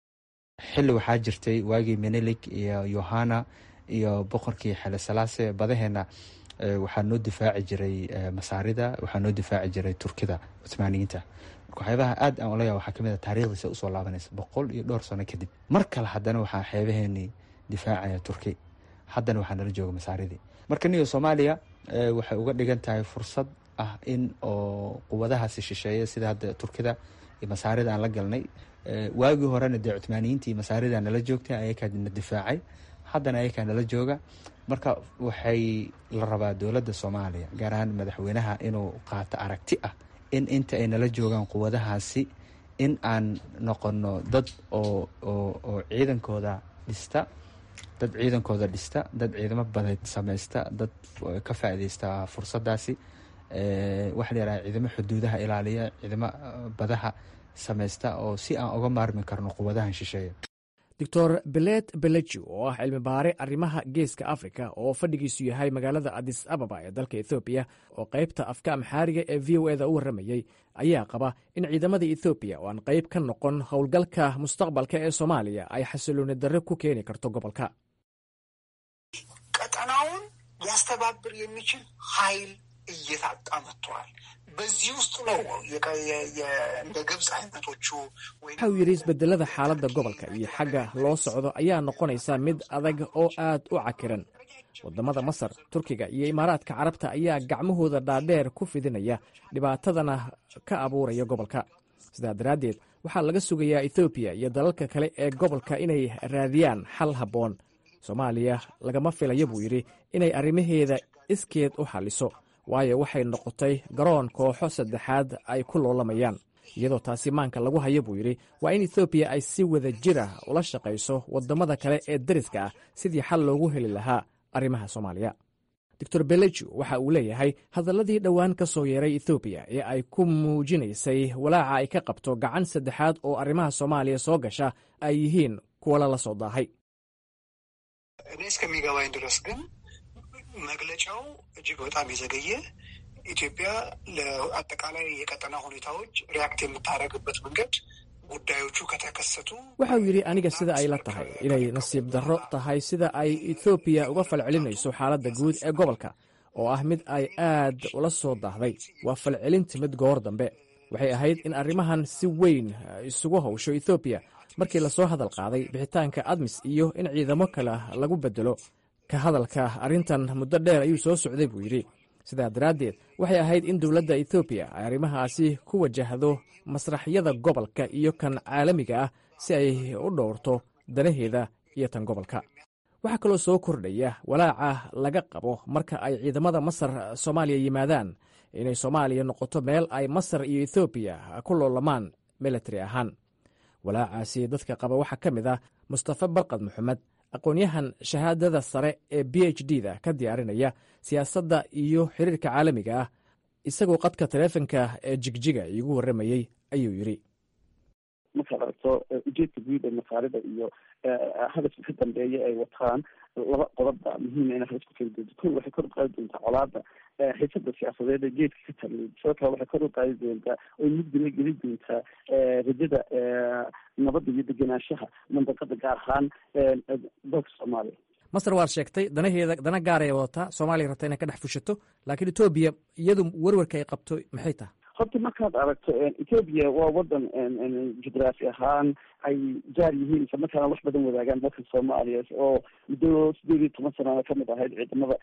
xilli waxaa jirtay waagii menelik iyo yohana iyo boqorkii xele salaase badaheenna waxaa noo difaaci jiray masaarida waxaa noo difaaci jiray turkida cuthmaaniyiinta marka waxyaabaha aad aan olaya waxaa kamid a taariikhdiisa usoo laabanaysa boqol iyo dhowr sano kadib mar kale haddana waxaa xeebaheenii difaacaya turki haddana waxaa nala jooga masaaridii marka niyo soomaaliya waxay uga dhigan tahay fursad ah in oo quwadahaasi shisheeya sida hadda turkida iyo masaarida aan la galnay waagii horena dee cuthmaaniyiinta iyo masaarida nala joogtay ayakaa na difaacay haddana ayakaa nala jooga marka waxay la rabaa dowladda soomaaliya gaar ahaan madaxweynaha inuu qaato aragti ah in inta ay nala joogaan quwadahaasi in aan noqono dad oo oo oo ciidankooda dhista dad ciidankooda dhista dad ciidamo badeed samaysta dad ka faa'iidaysta fursadaasi waxa la yidhaha ciidamo xuduudaha ilaaliya ciidamo badaha samaysta oo si aan uga maarmi karno quwadahan shisheeya doctor belet beleji oo ah cilmi baare arrimaha geeska afrika oo fadhigiisu yahay magaalada adis ababa ee dalka ethoobiya oo qaybta afka amxaariga ee v o eda u warramayey ayaa qaba in ciidamada ethoobiya oo aan qayb ka noqon howlgalka mustaqbalka ee soomaaliya ay xasilooni darre ku keeni karto gobolka ቀጠናውን ሊያስተባብር የሚችል ኃይል እየታጣ መጥቷል። በዚህ ውስጥ ነው እንደ ግብፅ አይነቶቹ waxau yidhi isbedelada xaaladda gobolka iyo xagga loo socdo ayaa noqonaysa mid adag oo aad u cakiran waddamada masar turkiga iyo imaaraadka carabta ayaa gacmahooda dhaadheer ku fidinaya dhibaatadana ka abuuraya gobolka sidaa daraaddeed waxaa laga sugayaa ethoobiya iyo dalalka kale ee gobolka inay raadiyaan xal habboon soomaaliya lagama filayo buu yidhi inay arrimaheeda iskeed u xalliso waayo waxay noqotay garoon kooxo saddexaad ay ku loolamayaan iyadoo taasi maanka lagu hayo buu yidhi waa in ethoobiya ay si wada jir ah ula shaqayso waddamada kale ee deriska ah sidii xal loogu heli lahaa arrimaha soomaaliya doctor beleju waxa uu leeyahay hadalladii dhowaan ka soo yeeray ethoobiya ee ay ku muujinaysay walaaca ay ka qabto gacan saddexaad oo arrimaha soomaaliya soo gasha ay yihiin kuwa lala soo daahay እኔ እስከሚገባኝ ድረስ ግን መግለጫው እጅግ በጣም የዘገየ ኢትዮጵያ ለአጠቃላይ የቀጠና ሁኔታዎች ሪያክት የምታደርግበት መንገድ ጉዳዮቹ ከተከሰቱ waxau yidhi aniga sida ay la tahay inay nasiib darro tahay sida ay ethoobiya uga falcelinayso xaaladda guud ee gobolka oo ah mid ay aad ula soo daahday waa falcelin timid goor dambe waxay ahayd in arrimahan si weyn isugu hawsho ethoobiya markii lasoo hadal qaaday bixitaanka admis iyo in ciidamo kale lagu bedelo ka hadalka arrintan muddo dheer ayuu soo socday buu yidhi sidaa daraaddeed waxay ahayd in dowladda ethoobiya ay arrimahaasi ku wajahdo masraxyada gobolka iyo kan caalamiga ah si ay u dhowrto danaheeda iyo tan gobolka waxaa kaloo soo kordhaya walaaca laga qabo marka ay ciidamada masar soomaaliya yimaadaan inay soomaaliya noqoto meel ay masar iyo ethoobiya ku loolamaan military ahaan walaacaasi dadka qaba waxaa ka mid ah mustafa barkad maxamed aqoon-yahan shahaadada sare ee b h d da ka diyaarinaya siyaasadda iyo xiriirka caalamiga ah isagoo qadka taleefonka ee jigjiga iigu warramayey ayuu yidhi markaad aragto ujeedka guud ee masaarida iyo hadafka ka dambeeya ay wataan laba qodobba muhiima inay halis ku kala doonto ko waxay kor u qaadi doontaa colaada xiisada siyaasadeed ee geedka ka taliya sidoo kale waxay kor u qaadi doontaa oy mugdila geli doontaa rajada nabadda iyo degenaanshaha mandaqada gaar ahaan dalka soomaaliya masar waad sheegtay danaheeda dana gaaray wadataa soomaaliya rabta inay ka dhex fushato laakiin etoobiya iyadu werwarka ay qabto maxay tahay horta markaad aragto etoobiya waa wadan jugraafi ahaan ay jaar yihiin isla markaana wax badan wadaagaan dalka soomaaliya oo muddo sideed iyo toban sanana kamid ahayd ciidamada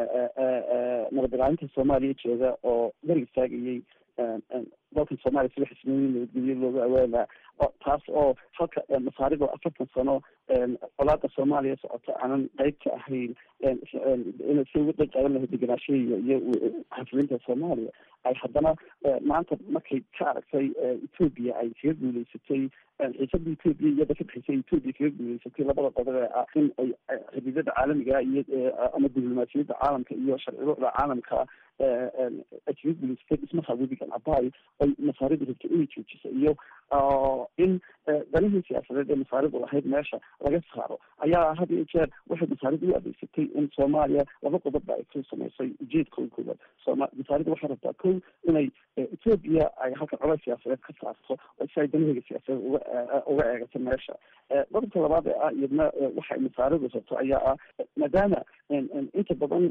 nabad ilaalinta soomaaliya jooga oo garab istaagayay dalka soomaaliya sida xismooyin nabadgelyo looga awaanaa taas oo halka masaarido afartan sano colaada soomaaliya socota aanan qayb ka ahayn inay si uga qayb qaadan lahayd degenaanshahiya iyo xasilinta soomaaliya ay haddana maanta markay ka aragtay etoobiya ay kaga guuleysatay xiisada etoobiya iyada ka dhexeysay etoobiya kaga guuleysatay labada qodob ee ah in ay xidhiidada caalamiga iyo ama diblomaasiyadda caalamka iyo sharciyada caalamka ay kaga guuleysatay dhismaha webigan abaay ay masaaridu rabto inay joojiso iyo in danihii siyaasadeed ee masaaridu lahayd meesha laga saaro ayaa had iyo jeer waxay masaaridu u adeegsatay in soomaaliya laba qodobba ay ku samaysay ujeedkooda koowaad sooma masaaridu waxay rabtaa kow inay etoobiya ay halka colays siyaasadeed ka saarto si ay danaheega siyaasadeed uga uga eegato meesha qodobka labaad ee ah iyadna waxay masaaridu rabto ayaa ah maadaama inta badan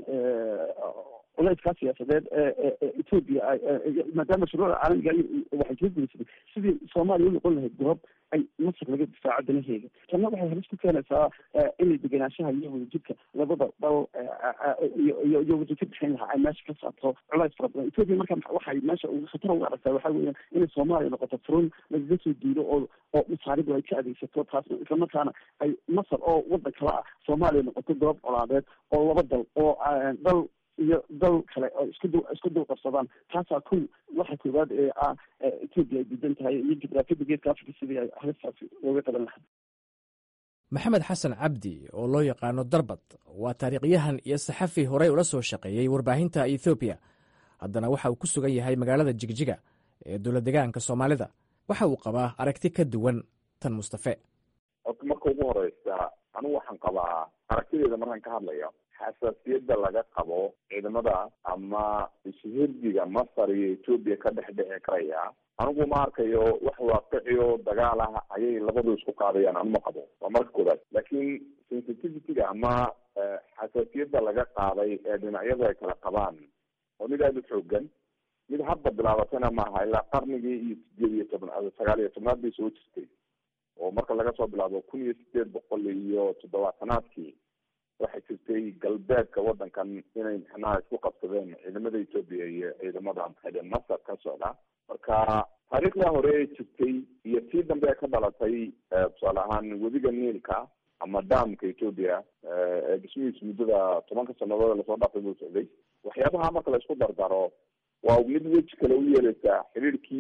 culeyskaa siyaasadeed etoobiya maadaama shuruucda caalamiga waxay kaga guuleysatay sidii soomaaliya u noqon lahayd goob ay masar laga difaaco danaheega tanna waxay halis ku keenaysaa inay degenaanshaha iyo wadajirka labada dal iyo iyo wadajir bixin lahaa ay meesha ka saarto culays fara badan etoobiya marka waxay meesha khatar uga aragtaa waxaa weeyaan inay soomaaliya noqoto furun lagaga soo diilo oo oo masaaridu ay ka adeegsato taasna islamarkaana ay masar oo wadan kala ah soomaaliya noqoto goob colaadeed oo laba dal oo dal iyo dal kale oo isku du isku dul qabsadaan taasaa kow waxa koowaad ee ah etoobiya ay diidan tahay iyo jugraafiyada geedka afrika sidii ay halistaasi looga qaban lahaa maxamed xasan cabdi oo loo yaqaano darbad waa taariikhyahan iyo saxafi horey ula soo shaqeeyey warbaahinta ethoobiya haddana waxa uu ku sugan yahay magaalada jigjiga ee dowlad degaanka soomaalida waxa uu qabaa aragti ka duwan tan mustafe marka ugu horeysa anigu waxaan qabaa aragtideeda markaan ka hadlayo xasaasiyadda laga qabo ciidamada ama ishhirdiga masar iyo etoobiya ka dhex dhici karaya anigu ma arkayo wax waaqiciyo dagaal ah ayay labadu isku qaadayaan anu ma qabo waa marka koobaad laakiin sensitivityga ama xasaasiyadda laga qaaday ee dhinacyadu ay kala qabaan oo mid aada u xoogan mid hadda bilaabatana maaha ilaa qarnigii iyo sideed iyo tobnaad sagaal iyo tobnaad bay soo jirtay oo marka laga soo bilaabo kun iyo sideed boqol iyo toddobaatanaadkii waxay jirtay galbeedka wadankan inay mixnaha isku qabsadeen ciidamada etoobiya iyo ciidamada masar ka socda marka taariikhda hore ee jirtay iyo tii dambe ee ka dhalatay tusaale ahaan webiga niilka ama damka etoobiya ee dhismihiis muddada tobanka sanadood lasoo dhaafay buu socday waxyaabaha marka la isku dardaro waa mid weji kale u yeeleysaa xiriirkii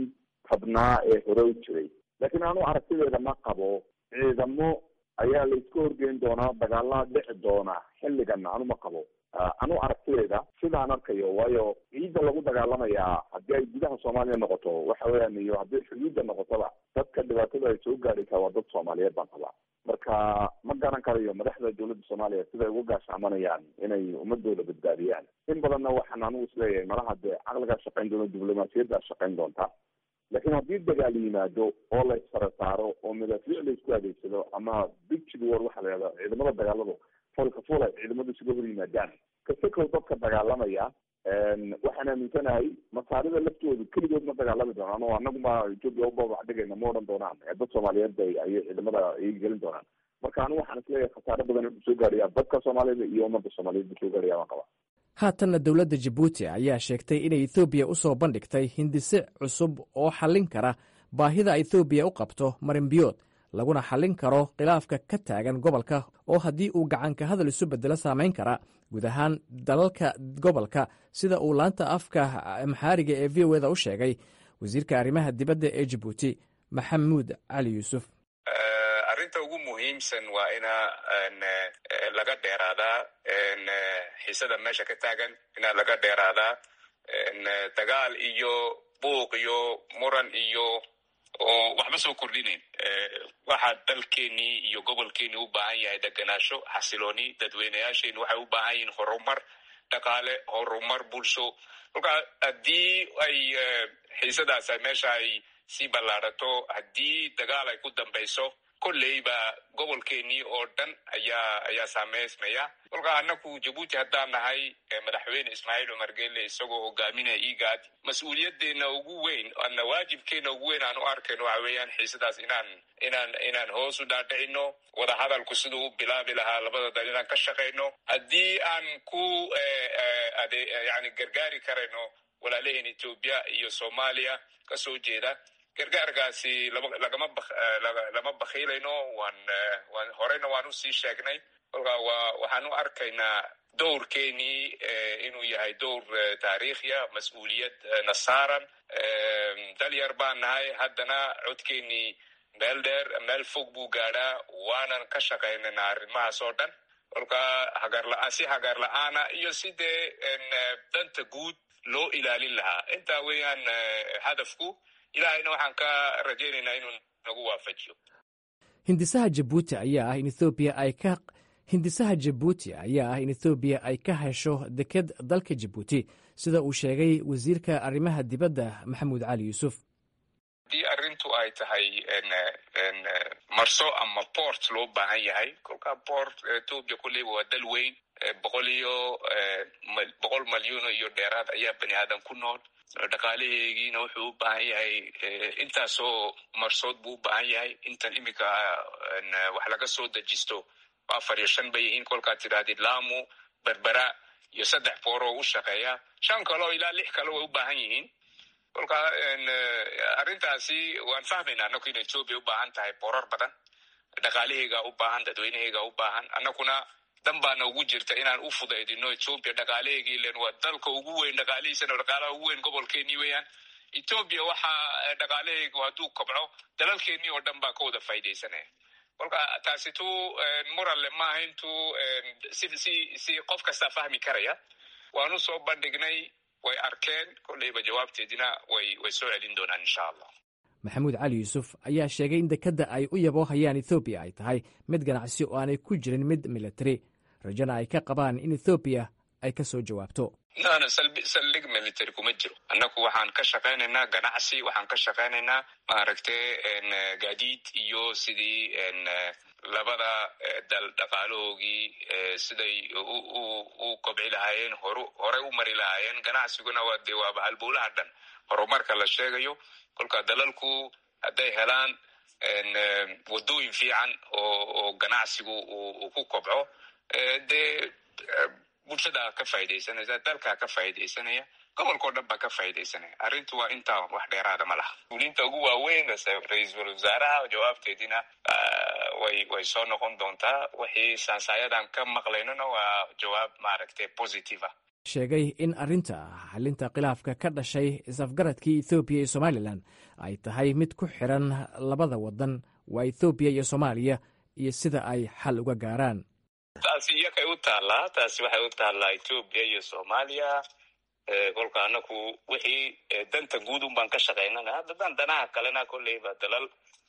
tabnaa ee hore u jiray. laakiin anu aragtideeda ma qabo ciidamo ayaa la iska horgeyn doonaa, dagaalaa dhici doona xilligan anu ma qabo. anu aragtideeda sidaan arkayo, waayo ciidda lagu dagaalamayaa haddii ay gudaha soomaaliya noqoto waxa weeyaan, iyo haddii xuduudda noqotoba dadka dhibaatada ay soo gaadhaysaa waa dad soomaaliyeed baan qabaa. marka ma garan karayo madaxda dowladda soomaaliya siday ugu gaashaamanayaan inay ummadooda badbaadiyaan. in badanna waxaan anugu isleeyahay malaha dee caqligaa shaqayn doona, diblomaasiyaddaa shaqayn doonta. laakiin haddii dagaal yimaado oo la isfara saaro oo madaafiic la isku adeegsado ama bigid war waxaa la yihahda ciidamada dagaaladu foolka fool ay ciidamadu isuga hor yimaadaan, kasakow dadka dagaalamaya waxaan aaminsanahay masaarida laftoodu keligood ma dagaalami doonaan oo anaguma etoobiya ubabax dhigayna ma odhan doonaan, dad soomaaliyeed ayay ciidamada ay gelin doonaan. marka anigu waxaan isleeyahay khasaare badan inuu soo gaadhaya dadka soomaaliyed iyo ummadda soomaaliyeed buu soo gaadhaya baan qabaa. haatanna dowladda jabuuti ayaa sheegtay inay ethoobiya u soo bandhigtay hindise cusub oo xallin kara baahida ethoobiya u qabto marinbiyood, laguna xallin karo khilaafka ka taagan gobolka oo haddii uu gacanka hadal isu beddelo saamayn kara guud ahaan dalalka gobolka, sida uu laanta afka amxaariga ee v o eda u sheegay wasiirka arrimaha dibadda ee jabuuti maxamuud cali yuusuf. arrinta ugu muhiimsan waa ina laga dheeraadaa xiisada meesha ka taagan, inaa laga dheeraadaa dagaal iyo buuq iyo muran iyo oo waxba soo kordhinayn. waxaa dalkeenii iyo gobolkeenii u baahan yahay deganaasho, xasilooni. dadweynayaasheeni waxay u baahan yihiin horumar dhaqaale, horumar bulsho. kolka haddii ay xiisadaas meesha ay sii ballaarato, haddii dagaal ay ku dambayso, kolleyba gobolkeenii oo dhan ayaa ayaa saameysmaya. kolka anaku jabuuti haddaan nahay, madaxweyne ismaaciil cumar geele isagoo hogaaminaya igaad, mas-uuliyadeena ugu weyn ana waajibkeena ugu weyn aan u arkayno waxa weeyaan xiisadaas inaan inaan inaan hoos u dhaadhicino, wadahadalku siduu u bilaabi lahaa labada dal inaan ka shaqayno. haddii aan ku ade yani gargaari karayno walaalaheen etoobiya iyo soomaaliya kasoo jeeda, gargaarkaasi lagama lama bakhiilayno. waan waan horeyna waan usii sheegnay. kolka waa waxaan u arkaynaa dowrkeenii inuu yahay dowr taariikhiya, mas-uuliyad na saaran. dalyar baan nahay, haddana codkeenii meel dheer meel fog buu gaadhaa. waanan ka shaqaynayna arrimahaas oo dhan. kolka hagarla- si hagaar la-aana iyo sidee danta guud loo ilaalin lahaa, intaa weeyaan hadafku. ilaahayna waxaan ka rajaynaynaa inuu nagu waafajiyo. hindisaha jabuuti ayaa ah in ethoobiya ay ka hindisaha jabuuti ayaa ah in ethoobiya ay ka hesho deked dalka jabuuti, sida uu sheegay wasiirka arrimaha dibadda maxamuud cali yuusuf. haddii arrintu ay tahay marso ama port loo baahan yahay, kolka port etoobiya kulleyba waa dal weyn, boqol iyo boqol malyuun iyo dheeraad ayaa bani aadan ku nool. dhaqaalaheegiina wuxuu u baahan yahay intaasoo marsood buu u baahan yahay. intan iminka wax laga soo dejisto afar iyo shan bay yihiin. kolkaad tidhahdid laamu, berbera iyo saddex booroo u shaqeeya, shan kaleo ilaa lix kale way u baahan yihiin. kolka arrintaasi waan fahmaynaa anaku in etoobiya u baahan tahay boorar badan, dhaqaalaheega u baahan, dadweynaheega u baahan. annakuna dan baana ugu jirta inaan u fudaydino etoobiya dhaqaalaheegii, len waa dalka ugu weyn, dhaqaalihiisana dhaqaalaha ugu weyn gobolkeenii weeyaan. etoobiya waxaa dhaqaalaheegu hadduu kobco dalalkeenii oo dhan baa ka wada faa'idaysanaya. kolka taasi tu muranle maaha, intuu si si si qof kastaa fahmi karaya. waanu soo bandhignay, way arkeen, kolleyba jawaabteedina way way soo celin doonaan insha allah. maxamuud cali yuusuf ayaa sheegay in dekedda ay u yaboohayaan ethoobiya ay tahay mid ganacsi oo aanay ku jirin mid militari, rajana ay ka qabaan in ethoobiya ay ka soo jawaabto. nana saldhig military kuma jiro. annaku waxaan ka shaqaynaynaa ganacsi, waxaan ka shaqaynaynaa maaragtay gaadiid iyo sidii labada dal dhaqaalahoogii siday u kobci lahaayeen, horu horey u mari lahaayeen. ganacsiguna waa dee waaba halbowlaha dhan horumarka la sheegayo. kolka dalalku hadday helaan wadooyin fiican oo oo ganacsigu uu ku kobco, dee bulshada ka faa'idaysanaysa, dalka ka faa'idaysanaya, gobolkao dhan baa ka faa'idaysanaya. arrintu waa intaa, wax dheeraada ma laha. fulinta ugu waaweyn ra-iisul wasaaraha jawaabteedina way way soo noqon doontaa. wixii sansaayadan ka maqlaynona waa jawaab maaragtay positive ah. sheegay in arrinta xalinta khilaafka ka dhashay is-afgaradkii ethoobiya iyo somalilan ay tahay mid ku xidhan labada waddan waa ethoobiya iyo soomaaliya iyo sida ay xal uga gaaraan. taasi iyakay u taallaa taasi waxay u taallaa etoobiya iyo soomaaliya. kolka anaku wixii danta guud un baan ka shaqaynana haddadaan danaha kalena kolleyba dalal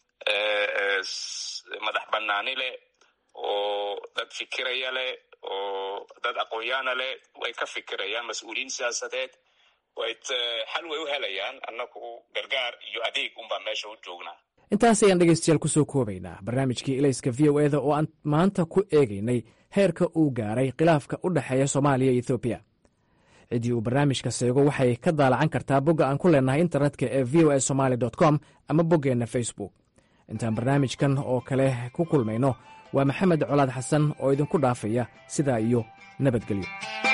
madax banaani leh oo dad fikiraya leh oo dad aqoonyaana leh way ka fikirayaan mas-uuliyiin siyaasadeed way xal way u helayaan. annaku gargaar iyo adeeg un baan meesha u joognaa. intaas ayaan dhegaystayaal ku soo koobaynaa barnaamijkii ilayska v o eda oo aan maanta ku eegaynay heerka uu gaaray khilaafka u dhexeeya soomaaliya iyo ethoobiya. ciddii uu barnaamijka seego waxay ka daalacan kartaa bogga aan ku leenahay internetka ee v o a somaly dot com ama boggeenna facebook. intaan barnaamijkan oo kale ku kulmayno waa maxamed colaad xasan oo idinku dhaafaya sidaa iyo nabadgelyo.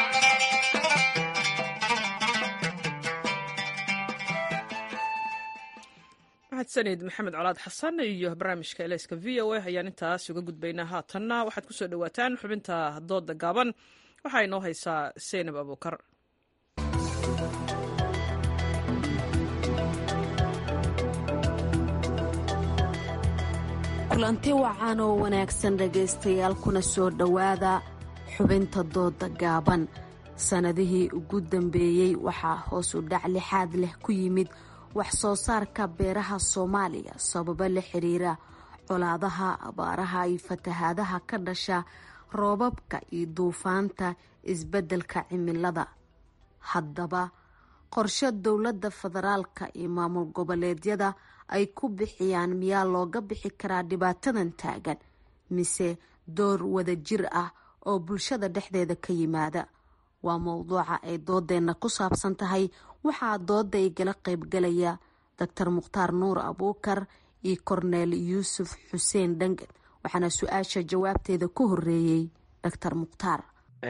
mahadsanid maxamed colaad xasan iyo barnaamijka ilayska v o a ayaan intaas uga gudbaynaa. haatanna waxaad ku soo dhowaataan xubinta dooda gaaban. waxaa inoo haysaa seynab abuukar. kulanti wacan oo wanaagsan dhegaystayaal kuna soo dhowaada xubinta dooda gaaban. sannadihii ugu dambeeyey waxaa hoos u dhac lixaad leh ku yimid wax soo saarka beeraha soomaaliya sababo la xiriira colaadaha, abaaraha iyo fatahaadaha ka dhasha roobabka iyo duufaanta isbeddelka cimilada. haddaba qorshe dowladda federaalka iyo maamul goboleedyada ay ku bixiyaan miyaa looga bixi karaa dhibaatadan taagan mise door wada jir ah oo bulshada dhexdeeda ka yimaada? waa mowduuca ay doodeenna ku saabsan tahay. waxaa dooda igala qaybgalaya doctor mukhtaar nuur abuukar iyo korneel yuusuf xuseen dhangan. waxaana su-aasha jawaabteeda ku horeeyey doctor mukhtaar.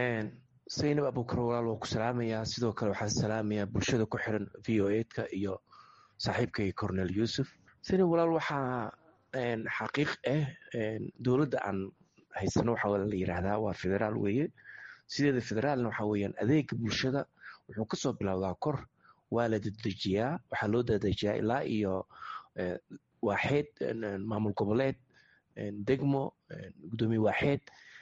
saynab abuukar walaal waa ku salaamayaa. sidoo kale waxaan salaamayaa bulshada ku xiran v o edka iyo saaxiibkay korneel yuusuf. saynab walaal waxaa xaqiiq ah dowladda aan haysano waxaa la yidhaahdaa waa federaal weeye. sideeda federaalna waxaa weeyaan adeega bulshada wuxuu kasoo bilowdaa kor, waa la dedejiyaa, waxaa loo dedejiyaa ilaa iyo waaxeed, maamul goboleed, degmo, gudoomiye waaxeed.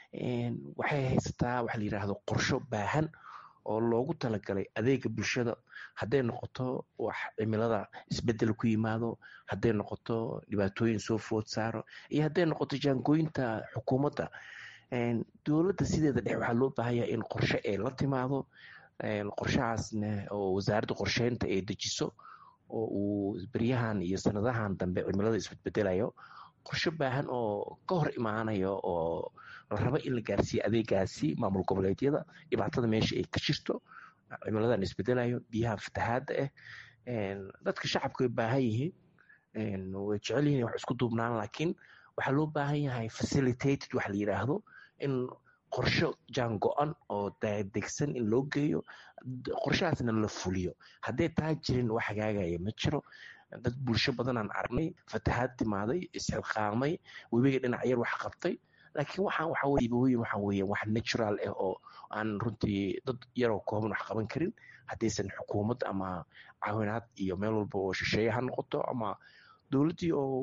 waxay haysataa waxa la yidhaahdo qorsho baahan oo loogu talagalay adeega bulshada. hadday noqoto wax cimilada isbedel ku yimaado, hadday noqoto dhibaatooyin soo food saaro, iyo hadday noqoto jaangooyinta xukuumadda. dowladda sideeda dhex waxaa loo baahanyaa in qorshe ay la timaado. qorshahaasna oo wasaaradda qorsheynta ay dejiso oo uu beryahan iyo sanadahan dambe cimilada isbedbedelayo. qorshe baahan oo ka hor imaanayo oo la rabo in la gaarsiiyo adeegaasi maamul goboleedyada. dhibaatada meesha ay ka jirto, cimiladan isbedelayo, biyaha fatahaada ah. dadka shacabka way baahan yihiin, way jecel yihin wax isku duubnaan, laakiin waxaa loo baahan yahay facilitated waxa la yidhaahdo in qorsho jaan go-an oo degsan in loo geeyo, qorshahaasna la fuliyo. hadday taa jirin wax hagaagaya ma jiro. dad bulsho badanaan aragnay, fatahaad timaaday, isxilqaamay, webiga dhinac yar wax qabtay, laakiin waxaan waxa weye dibawooyin waxa weeyaan wax natural ah oo aan runtii dad yaroo kooban wax qaban karin haddaysan xukuumad ama caawinaad iyo meel walba oo shisheeye ha noqoto ama dowladdii oo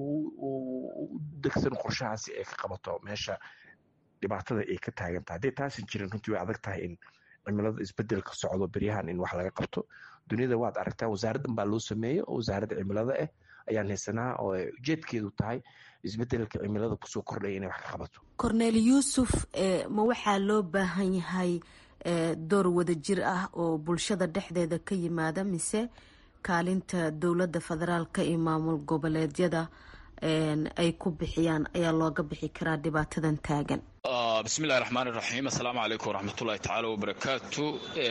u degsan qorshahaasi ay ka qabato meesha dhibaatada ay ka taagantahay. hadday taasan jirin runtii way adag tahay in cimilada isbedelka socdo beryahan in wax laga qabto. duniyada waad aragtaa wasaaraddan baa loo sameeyey oo wasaaradda cimilada ah ayaan haysanaa oo ujeedkeedu tahay isbedelka cimilada kusoo kordhaya inay wax ka qabato. korneel yuusuf, ma waxaa loo baahan yahay door wada jir ah oo bulshada dhexdeeda ka yimaada mise kaalinta dowladda federaalka iyo maamul goboleedyada ay ku bixiyaan ayaa looga bixi karaa dhibaatadan taagan? bismillahi raxmaan iraxiim. assalaamu calaykum waraxmatullahi tacaala wabarakaatu.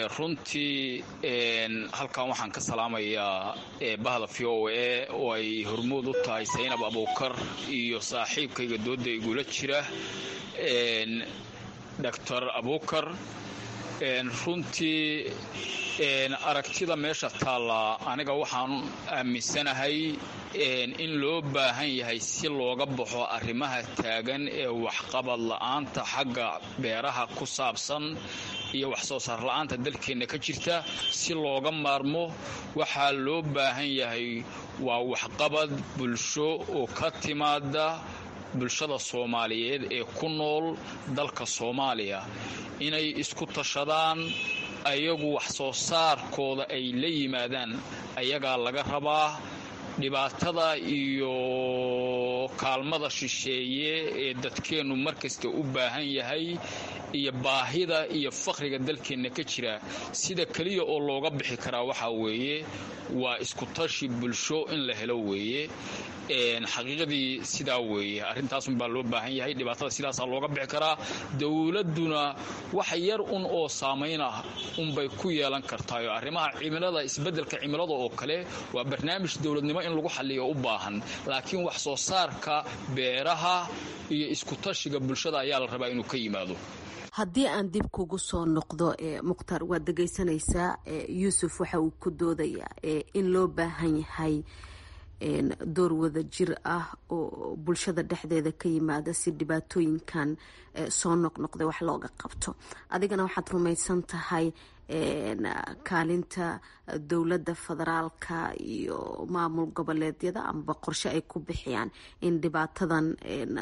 runtii halkan waxaan ka salaamayaa bahda v o a oo ay hormuud u tahay saynab abuukar iyo saaxiibkayga dooda igula jira doctor abuukar. runtii aragtida meesha taalla aniga waxaan aaminsanahay in loo baahan yahay si looga baxo arrimaha taagan ee waxqabad la'aanta xagga beeraha ku saabsan iyo wax soo saar la'aanta dalkeenna ka jirta si looga maarmo waxaa loo baahan yahay waa waxqabad bulsho oo ka timaada bulshada Soomaaliyeed ee ku nool dalka Soomaaliya inay isku tashadaan ayagu wax soo saarkooda ay la yimaadaan ayaga laga rabaa dhibaatada iyo kaalmada shisheeye ee dadkeenu markasta u baahan yahay iyo baahida iyo faqriga dalkeena ka jira sida kaliya oo looga bixi karaa waxa weeye waa isku tashi bulsho in la helo weeye een xaqiiqadii sida weeye arintaas un baa loo baahan yahay dhibaatada sidaas looga bixi karaa dawladuna wax yar un oo saameyn ah un bay ku yeelan kartaa arrimaha cimilada isbedelka cimilada oo kale waa barnaamij dawladnimo in lagu xalliyo u baahan laakiin wax soo saarka beeraha iyo isku tashiga bulshada ayaa la rabaa inuu ka yimaado haddii aan dib kugu soo noqdo mukhtaar waad dhegaysanaysaa yuusuf waxa uu ku doodayaa in loo baahan yahay door wada jir ah oo bulshada dhexdeeda ka yimaada si dhibaatooyinkan soo noqnoqday wax looga qabto adigana waxaad rumaysan tahay kaalinta dowladda federaalka iyo maamul goboleedyada amba qorshe ay ku bixiyaan in dhibaatadan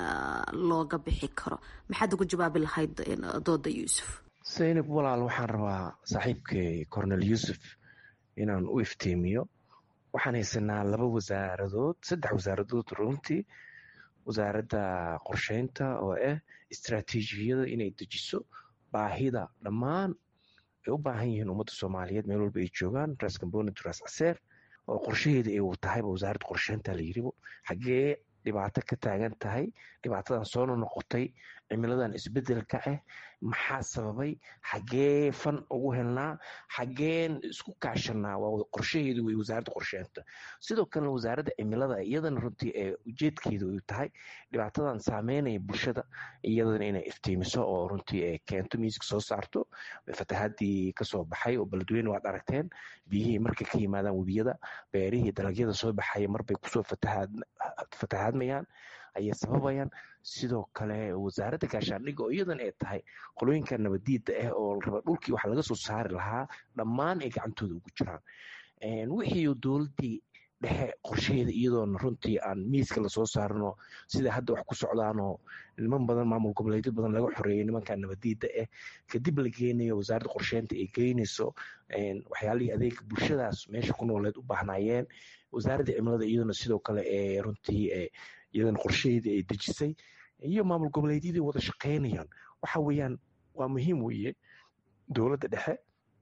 looga bixi karo maxaad ugu jawaabi lahayd dooda yuusuf saynab walaal waxaan rabaa saaxiibkay cornel yuusuf inaan u iftiimiyo waxaan haysanaa laba wasaaradood saddex wasaaradood runtii wasaaradda qorsheynta oo ah istaraatiijiyada inay dejiso baahida dhammaan ay u baahan yihiin ummadda soomaaliyeed meel walba ay joogaan ras kamboni ras caseer oo qorshaheeda ay tahayba wasaaradda qorsheynta la yiribo xaggee dhibaato ka taagan tahay dhibaatadan soo noqotay cimiladan isbedelka ah maxaa sababay xaggee fan ugu helnaa xaggeen isku kaashanaa waa qorshaheedu way wasaaradda qorsheynta sidoo kalena wasaaradda cimilada iyadana runtii ee ujeedkeedu ay tahay dhibaatadan saameynaya bulshada iyadana inay iftiimiso oo runtii ee keento miiska soo saarto fatahaadii kasoo baxay oo beledweyne waad aragteen biyihii markay ka yimaadaan webiyada beerihii dalagyada soo baxaya marbay kusoo fatahaad fatahaadmayaan ayay sababayaan sidoo kale wasaaradda gaashaandhigga oo iyadan ay tahay qolooyinka nabadiida ah oo raba dhulkii wax laga soo saari lahaa dhammaan ay gacantooda ugu jiraan wixii dowladdii dhexe qorshaheeda iyadoona runtii aan miiska lasoo saarno sida hadda wax ku socdaanoo niman badan maamul goboleedyo badan laga xoreeyay nimanka nabadiida ah kadib la geynayo wasaaradda qorsheynta ay geynayso waxyaalihii adeega bulshadaas meesha ku nooleed u baahnaayeen wasaaradda cimilada iyaduna sidoo kale ee runtii iyadana qorshaheedii ay dejisay iyo maamul goboleedyadii wada shaqeynayaan waxa weeyaan waa muhiim weeye dowladda dhexe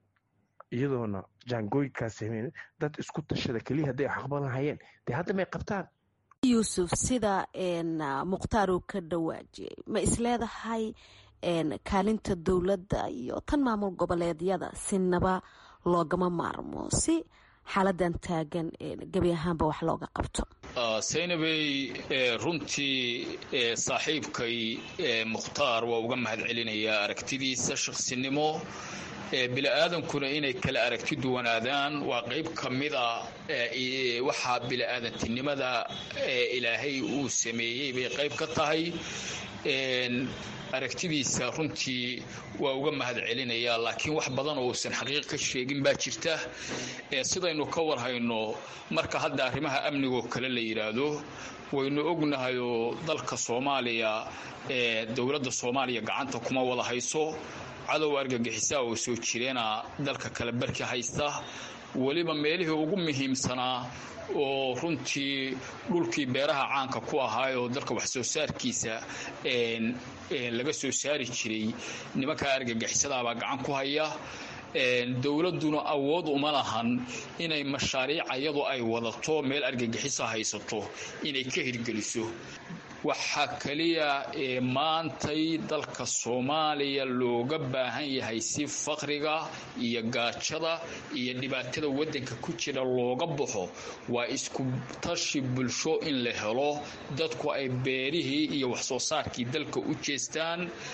iyadoona jaangooyinkaas sameyn dad isku tashada keliya hadday aqbal lahayeen dee hadda may qabtaan yuusuf sida mukhtaar uu ka dhawaajiyey ma isleedahay kaalinta dowladda iyo tan maamul goboleedyada sinaba loogama maarmo si xaaladan taagan gebi ahaanba wax looga qabto saynabey runtii saaxiibkay mukhtaar waa uga mahad celinayaa aragtidiisa shaqsinimo bili-aadankuna inay kala aragti duwanaadaan waa qayb ka mid a waxaa bili-aadantinimada ilaahay uu sameeyey bay qayb ka tahay aragtidiisa runtii waa uga mahad celinayaa laakiin wax badan oo uusan xaqiiq ka sheegin baa jirta sidaynu ka warhayno marka hadda arrimaha amnigoo kale la yidhaahdo waynu ognahayoo dalka soomaaliya ee dowladda soomaaliya gacanta kuma wada hayso cadow argagixisaa oo soo jireena dalka kale barki haysta weliba meelihii ugu muhiimsanaa oo runtii dhulkii beeraha caanka ku ahaayoo dalka wax soo saarkiisa laga soo saari jiray nimanka argagixisadaabaa gacan ku haya dowladduna awood uma lahan inay mashaariic iyadoo ay wadato meel argagixisa haysato inay ka hirgeliso waxaa kaliya ee maantay dalka soomaaliya looga baahan yahay si faqriga iyo gaajada iyo dhibaatada waddanka ku jira looga baxo waa isku tashi bulsho in la helo dadku ay beerihii iyo wax soo saarkii dalka u jeestaan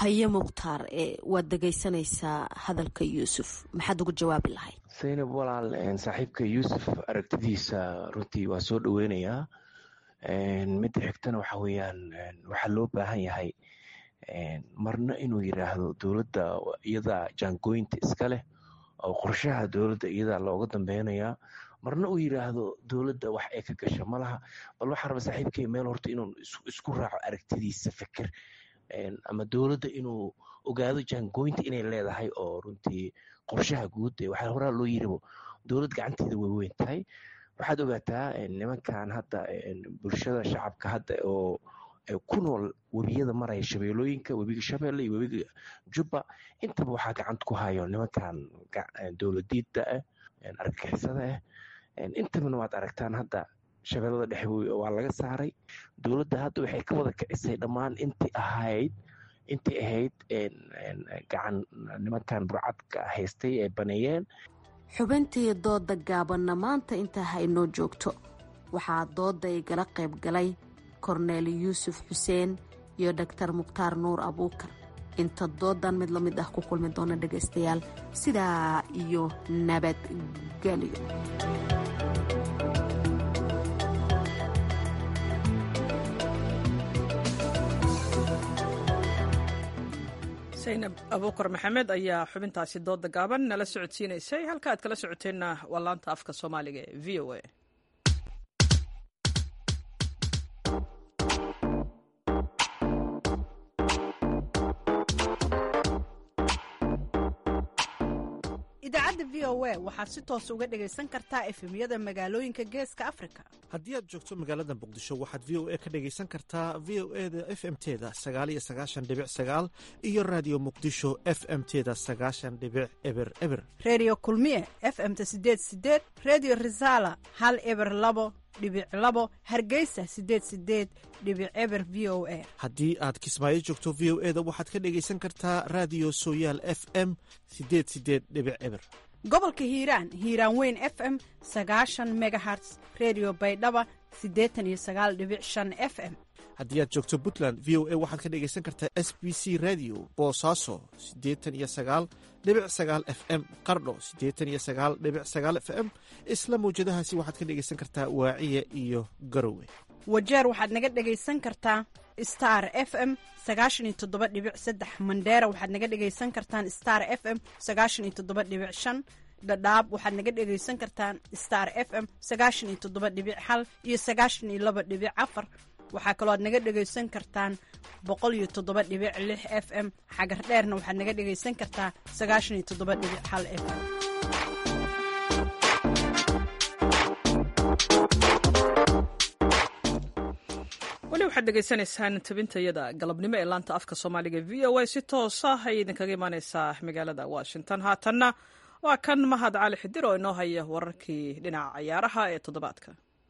haye mukhtaar waad dhegaysanaysaa hadalka yuusuf maxaad ugu jawaabi lahayd? saynab walaal saaxiibka yuusuf aragtidiisa runtii waa soo dhoweynayaa. midda xigtana waxa weeyaan waxaa loo baahan yahay marna inuu yidhaahdo dowladda iyadaa jaangooyinta iska leh oo qorshaha dowladda iyadaa looga dambeynayaa, marna uu yidhaahdo dowladda wax ay ka gasha ma laha. bal waxaa raba saaxiibkay meel horta inuu isku raaco aragtidiisa fikir, ama dowladda inuu ogaado jaangooyinta inay leedahay oo runtii qorshaha guud waxaa horaa loo yiribo dowlad gacanteeda way weyn tahay. waxaad ogaataa nimankan hadda bulshada shacabka hadda oo ku nool webiyada maraya shabeelooyinka, webiga shabeelle iyo webiga jubba, intaba waxaa gacanta ku hayo nimankan dowladiida ah, argagixisada ah. intabana waad aragtaan hadda shabeellada dhexe waa laga saaray. dowladda hadda waxay ka wada kicisay dhammaan intii ahayd intii ahayd gacan nimankan burcadka haystay ee baneeyeen. xubintii dooda gaabanna maanta intaa haynoo joogto. waxaa dooda igala qayb galay korneel yuusuf xuseen iyo dhaktar mukhtaar nuur abuukar. inta doodan mid la mid ah ku kulmi doona dhegaystayaal sidaa iyo nabadgelyo. saynab abuukar maxamed ayaa xubintaasi dooda gaaban nala socodsiinaysay. halka aad kala socoteenna waa laanta afka soomaaliga ee v o a. idaacadda v o a waxaad si toos uga dhagaysan kartaa efemyada magaalooyinka geeska afrika. haddii aad joogto magaalada muqdisho waxaad v o a ka dhagaysan kartaa v o e da f m teda sagaal iyo sagaashan dhibic sagaal iyo raadiyo muqdisho f m teda sagaashan dhibic eber eber. reediyo kulmiye f m ta sideed sideed, reediyo risaala hal eber labo dhibic labo, hargeysa sideed sideed dhibic eber v o a. haddii aad kismaayo joogto v o e da waxaad ka dhagaysan kartaa raadiyo sooyaal f m sideed sideed dhibic eber. gobolka hiiraan hiiraan weyn f m sagaashan megaherts, reediyo baydhaba siddeetan iyo sagaal dhibic shan f m. haddii aad joogto puntland v o a waxaad ka dhagaysan kartaa s b c radio boosaaso siddeetan iyo sagaal dhibic sagaal f m, qardho siddeetan iyo sagaal dhibic sagaal f m. isla mawjadahaasi waxaad ka dhagaysan kartaa waaciya iyo garowe. wajeer waxaad naga dhagaysan kartaa star f m sagaashan iyo toddoba dhibic saddex, mandheera waxaad naga dhagaysan kartaan star f m sagaashan iyo toddoba dhibic shan, dhadhaab waxaad naga dhagaysan kartaan star f m sagaashan iyo toddoba dhibic hal iyo sagaashan iyo laba dhibic afar. waxaa kaloo aad naga dhagaysan kartaan boqol iyo toddoba dhibic lix f m. xagar dheerna waxaad naga dhagaysan kartaa sagaashan iyo toddoba dhibic hal f m. weli waxaad dhegaysanaysaan tabintayada galabnimo ee laanta afka soomaaliga v o a si toosa ayay idinkaga imaaneysaa magaalada washington. haatanna waa kan mahad cali xidir oo inoo haya wararkii dhinaca ciyaaraha ee toddobaadka.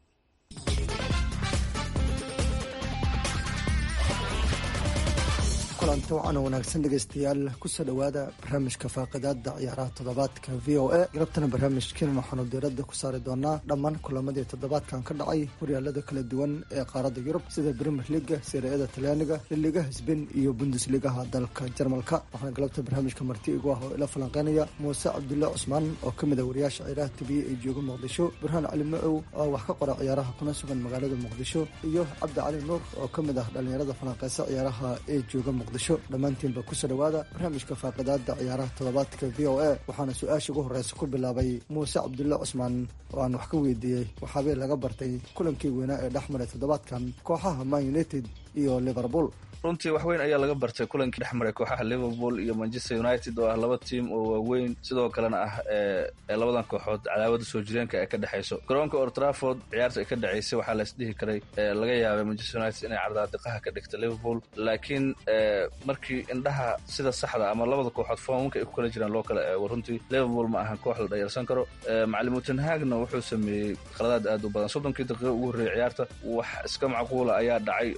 kulanti wacan oo wanaagsan dhegaystayaal kusoo dhowaada barnaamijka faaqidaada ciyaaraha toddobaadka v o a. galabtana barnaamijkeena waxaanu diiradda ku saari doonaa dhammaan kulamadii toddobaadkan ka dhacay horyaalada kala duwan ee qaaradda yurub sida premier leaga, seeriada talyaaniga, liligaha sbain iyo bundesligaha dalka jarmalka. waxaana galabta barnaamijka marti igu ah oo ila falanqeynaya muuse cabdulle cusmaan oo ka mid a wariyaasha ciyaaraha tibiye ee jooga muqdisho, burhaan cali macow oo wax ka qora ciyaaraha kuna sugan magaalada muqdisho, iyo cabdi cali nuur oo ka mid ah dhallinyarada falanqeysa ciyaaraha ee jooga muqdisho. dhammaantiinba kusoo dhowaada barnaamijka faaqidaada ciyaaraha toddobaadka v o a. waxaana su-aasha ugu horeysa ku bilaabay muuse cabdulle cusmaan oo aan wax ka weydiiyey waxaabay laga bartay kulankii weynaa ee dhex maray toddobaadkan kooxaha man united iyo liverpool. runtii wax weyn ayaa laga bartay kulankii dhex maray kooxaha liverpool iyo manchester united oo ah laba tiim oo waaweyn, sidoo kalena ah ee labadan kooxood cadaawada soo jireenka ee ka dhexayso. garoonka Old Trafford ciyaarta ay ka dhacaysay waxaa la isdhihi karay laga yaabay manchester united inay cardaadiqaha ka dhigta liverpool, laakiin markii indhaha sida saxda ama labada kooxood foomamka ay ku kala jiraan loo kala eego, runtii liverpool ma ahan koox la dhayalsan karo. macallin Ten Hagna wuxuu sameeyey khaladaad aad u badan. soddonkii daqiiqo ugu horreeyay ciyaarta wax iska macquula ayaa dhacay oo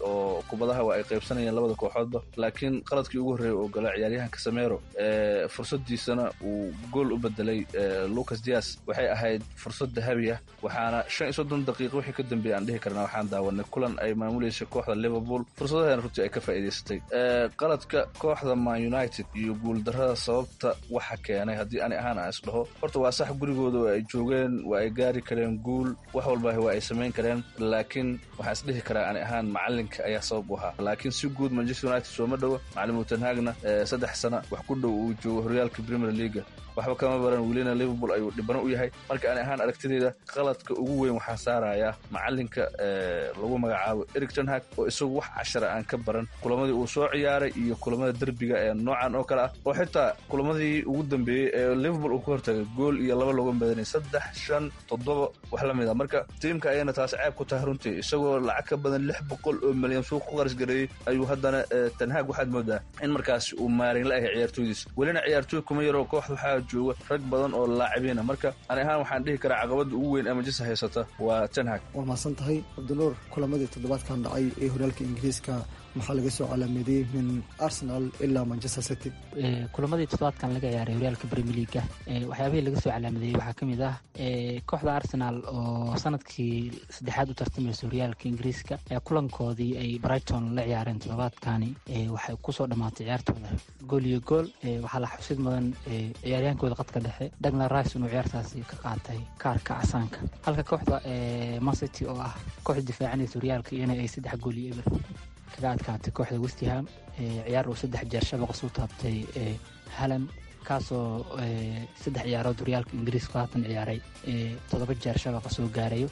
kubadaha waa ay qaybsanayeen labada kooxoodba laakiin qaladkii ugu horreeyay oo gala ciyaaryahan Casemiro ee fursadiisana uu gool u bedelay Lucas Diaz waxay ahayd fursad dahabi ah waxaana shan iyo soddon daqiiqo wixii ka dambeeyay aan dhihi karnaa waxaan daawanay kulan ay maamulayso kooxda Liverpool fursadahan runtii ay ka faa'iideysatay ee qaladka kooxda Man United iyo guul darrada sababta waxa keenay haddii ani ahaan aan isdhaho horta waa sax gurigooda ay joogeen waa ay gaari kareen guul wax walba waa ay samayn kareen laakiin waxaan isdhihi karaa ani ahaan macalinka ayaa sabab u ahaa laakiin si guud Manchester United soo ma dhawo macallin Ten Hagna saddex sano wax ku dhow uu joogo horyaalka Premier League waxba kama baran welina Liverpool ayuu dhibano u yahay marka ani ahaan aragtidayda qaladka ugu weyn waxaa saaraya macalinka lagu magacaabo Erik ten Hag oo isagu wax cashara aan ka baran kulamadii uu soo ciyaaray iyo kulamada derbiga ee noocan oo kale ah oo xitaa kulamadii ugu dambeeyay ee Liverpool uu ku hortagay gool iyo laba looga badanay saddex shan toddoba wax la mid ah marka tiimka ayana taas ceeb ku tahay runtii isagoo lacag ka badan lix boqol oo milyan suuq ku qaris gareeyay ayuu haddana Ten Hag waxaad moodaa in markaas uu maarin la yahay ciyaartoydiis welina ciyaartoy kuma yaro kooxda waxaa jooga rag badan oo laacibiina marka ani ahaan waxaan dhihi karaa caqabada ugu weyn ee Manchester haysata waa Ten Hag waa maasan tahay Abdunuur kulamadii toddobaadkan dhacay ee horyaalka Ingiriiska maxaa laga soo calaamaday min Arsenal ilaa Manchester City ee kulamadii toddobaadkan laga ciyaaray horyaalka Premier League ee waxyaabihii laga soo calaamaday waxaa kamid ah ee kooxda Arsenal oo sanadkii saddexaad u tartamayso horyaalka Ingiriiska ee kulankoodii ay Brighton la ciyaareen toddobaadkani ee waxay ku soo dhamaatay ciyaartooda gool iyo gool ee waxa la xusid mudan ee ciyaaryahankooda qadka dhexe Declan Rice inuu ciyaartaasi ka qaatay kaarka casaanka halka kooxda ee Man City oo ah kooxda difaacanaysa horyaalka inay ay saddex gool iyo eber kaga adkaatay kooxda West Ham ee ciyaar uu saddex jeer shabaqa soo taabtay ee Haaland kaasoo saddex ciyaarood horyaalka Ingiriiska haatan ciyaaray ee toddoba jeer shabaqa soo gaarayo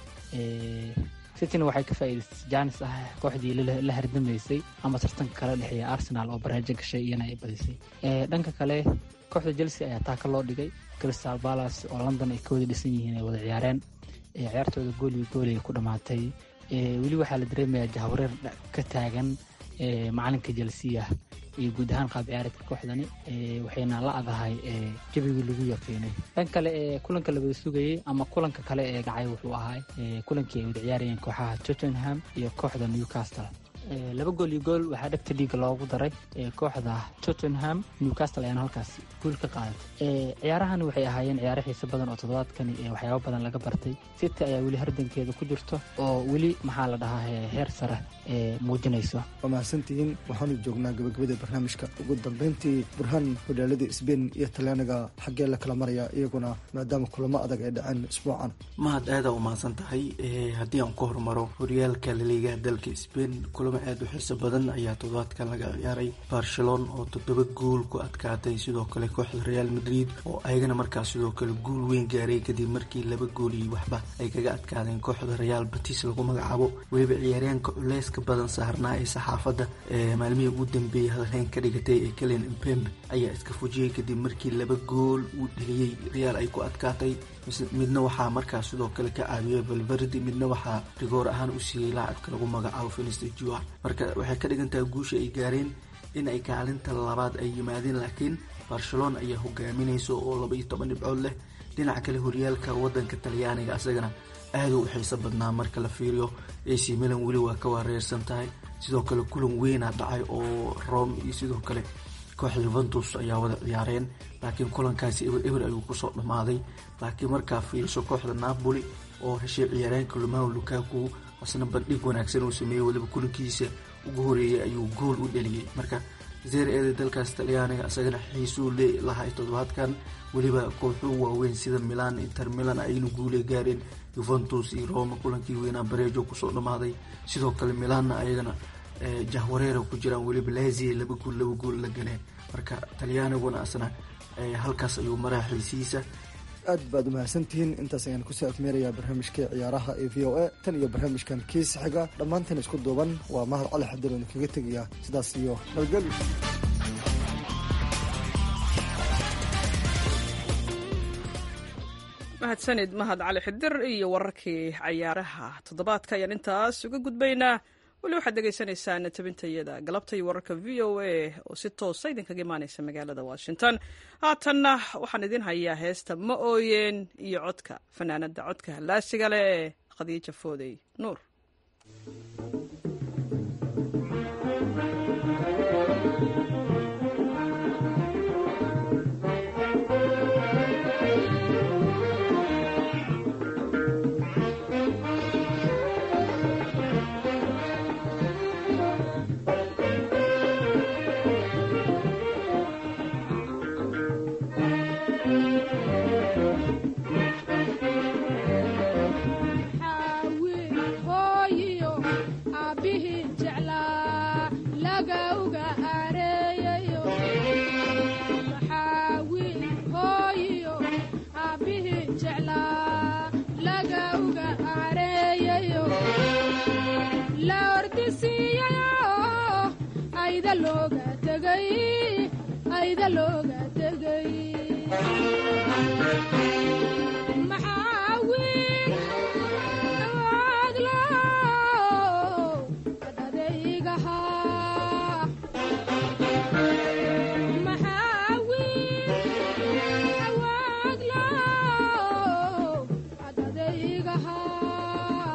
ee City waxay ka faa'iideystay Janis ah kooxdii la hardamaysay ama tartanka kala dhexeeya Arsenal oo baraajo gashay iyana ay badisay ee dhanka kale kooxda Chelsea ayaa taaka loo dhigay Crystal Palace oo London ay ka wada dhisan yihiin ay wada ciyaareen ee ciyaartooda gool iyo gool ay ku dhamaatay ee wali waxaa la dareemayaa jahwareer ka taagan ee macalinka Chelsea iyo guud ahaan qaab ciyaareedka kooxdani ee waxayna la adahay ee jabigii lagu yaqiinay dhan kale ee kulanka la wada sugayay ama kulanka kale ee dhacay wuxuu ahaa ee kulankii ay wada ciyaarayeen kooxaha Tottenham iyo kooxda Newcastle ee laba gool iyo gool waxaa dhagta dhiiga loogu daray ee kooxda Tottenham Newcastle ayana halkaas gool ka qaadatay ee ciyaarahan waxay ahaayeen ciyaaro xiiso badan oo toddobaadkani ee waxyaabo badan laga bartay City ayaa weli hardankeeda ku jirto oo weli maxaa la dhahaa heer sare ee muujinayso waa mahadsantihiin waxaanu joognaa gabagabada barnaamijka ugu dambeyntii burhaan horyaalada Spain iyo Talyaaniga xaggee la kala maraya iyaguna maadaama kulamo adag ay dhaceen isbuucan mahad aad u mahadsan tahay haddii aan ku hormaro horyaalka La Liga dalka Spain kulamo aad u xiiso badan ayaa toddobaadkan laga ciyaaray Barcelona oo toddoba gool ku adkaatay sidoo kale kooxda Real Madrid oo ayagana markaas sidoo kale gool weyn gaaray kadib markii laba gool iyo waxba ay kaga adkaadeen kooxda Real Betis lagu magacaabo weliba ciyaaryahanka culeys ka badan saarnaa ee saxaafadda ee maalmihii ugu dambeeyay hadalhayn ka dhigatay ee Kylian Mbappe ayaa iska fujiyay kadib markii laba gool uu dhaliyay Real ay ku adkaatay midna waxaa markaas sidoo kale ka caawiyay Valverde midna waxaa rigoor ahaan u siiyay laacibka lagu magacaabo Vinicius Junior marka waxay ka dhigan tahay guusha ay gaareen in ay kaalinta labaad ay yimaadeen laakiin Barcelona ayaa hogaaminaysa oo laba iyo toban dhibcood leh dhinaca kale horyaalka wadanka Talyaaniga asagana aad u xiiso badnaa marka la fiiriyo A C Milan weli waa ka wareersan tahay sidoo kale kulan weyn ah dhacay oo Rome iyo sidoo kale kooxda Juventus ayaa wada ciyaareen laakiin kulankaasi eber eber ayuu ku soo dhamaaday laakiin markaa fiiriso kooxda Napoli oo heshay ciyaaryahanka Romelu Lukaku asna bandhig wanaagsan uu sameeyay waliba kulankiisa ugu horeeyay ayuu gool u dhaliyay marka Serie A dalkaas Talyaaniga asagana xiiso leeyahay toddobaadkan waliba kooxuhu waaweyn sida Milan Inter Milan aynu guul gaareen Juventus iyo Roma kulankii weynaa bareejo ku soo dhamaaday sidoo kale Milan ayagana jahwareer ku jiraan waliba Lazio laba gool laba gool la galeen marka Talyaaniguna asna halkaas ayuu maraa xiisiisa aad baad u mahadsantihiin intaas ayaan kusoo admeerayaa barnaamijka ciyaaraha ee V O A tan iyo barnaamijkan kiis xiga dhammaanteen isku duuban waa mahad cali xadiroon kaga tegaya sidaas iyo nabadgelyo mahadsanid mahad cali xidir iyo wararkii cayaaraha toddobaadka ayaan intaas uga gudbaynaa weli waxaad dhegaysanaysaan tabintayada galabta iyo wararka v o a oo si toosa idinkaga imaanaysa magaalada washington haatanna waxaan idin hayaa heesta ma ooyeen iyo codka fanaanada codka halaasiga leh khadiija foodey nuur ordisiiyayo ayda looga tegay ayda looga tegay maxaa wiil awaad loo adadaygahaa maxaa wiil awaad loo adadaygahaa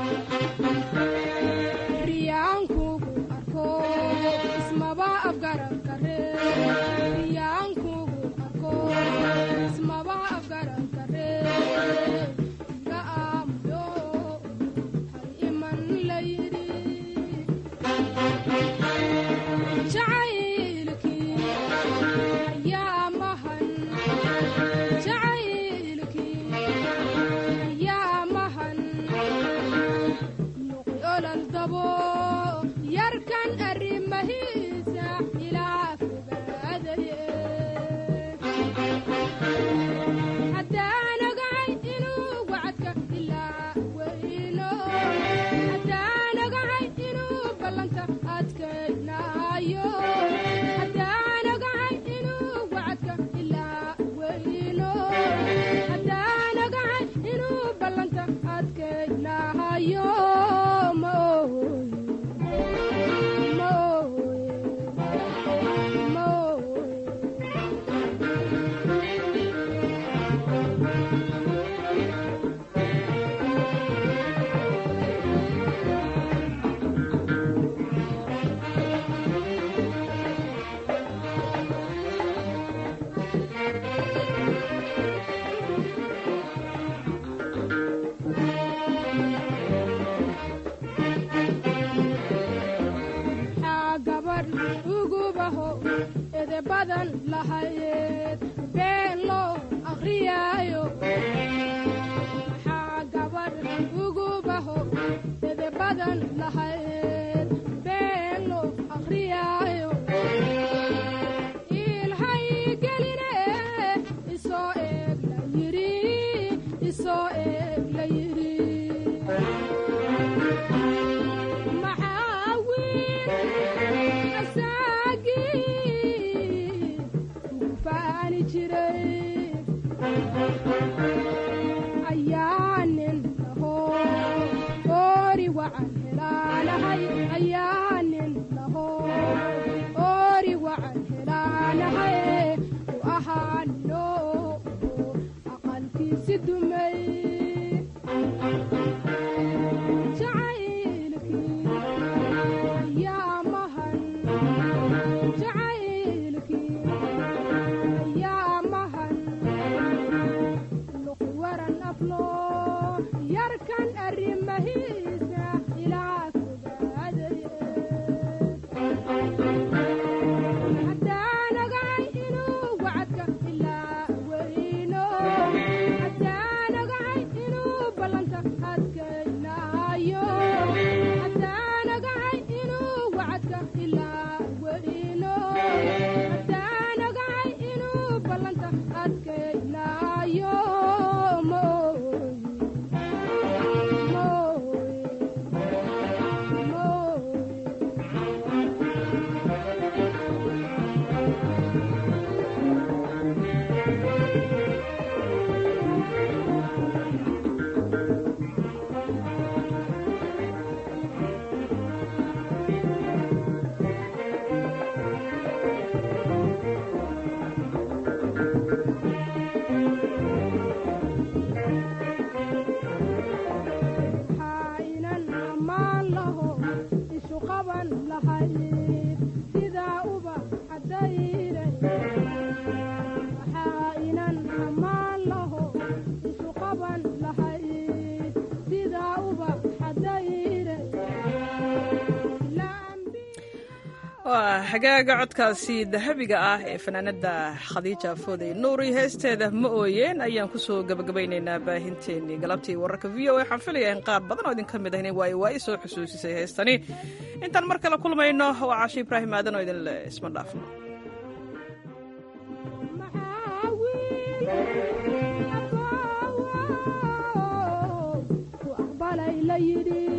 riyaankugu arko ismaba afgaran kare riyaankugu arko ismaba afgaran kare iga aamuyo hal iman layidhi jacaylkii ayaa mahan jacaylkii ayaa mahan nuqi olol dabo yarkan arrimahiisa ilaa fogaadaye haddaan ogahay inuu wacadka ilaa weyno haddaan ogahay inuu ballanta adkaynaayo haddaan ogahay inuu wacadka ilaa weyno haddaan ogahay inuu ballanta adkaynaayo ma ohoy ma ohoy ma ohoy maxaa gabadh ugubaho ede badan lahayd been loo akhriyaayo maxaa gabadh ugubaho ede badan lahayd been loo akhriyaayo ilhay geline isoo eeg la yidhi isoo eeg la yidhi maxaa wiil asaagii ugu faani jiray ayaa nin laho oori wacan helaanahay ayaa nin laho oori wacan helaanahay u ahaanino aqalkiisi dumay jacaylkii ayaa mahan jacaylkii ayaa mahan luqi waran aflo yarkan arrimahiisa ilaa fogaadaye haddaan ogahay inuu wacadka ilaa weyno haddaan ogahay inuu ballanta adkaynaayo haddaan ogahay inuu wacadka ilaa weyno haddaan ogahay inuu ballanta adkaynaayo ma ohoy ma ohoy ma maxaa inan ammaan laho isu qaban lahayd sidaa uba caddayray maxaa inan ammaan laho isu qaban lahayd sidaa uba caddayray waa xagaaga codkaasi dahabiga ah ee fanaanada khadiija fooday nuuri heesteeda ma ooyeen ayaan kusoo gabagabaynaynaa baahinteennii galabtii wararka v o a waxaan filayaa in qaar badan oo idinka mid ahna waayo waa i soo xusuusisay heestani intaan mar kale kulmayno waa caashi ibraahim aadan oo idin le isma dhaafno maxaa wiil aboowow ku aqbalay la yidhi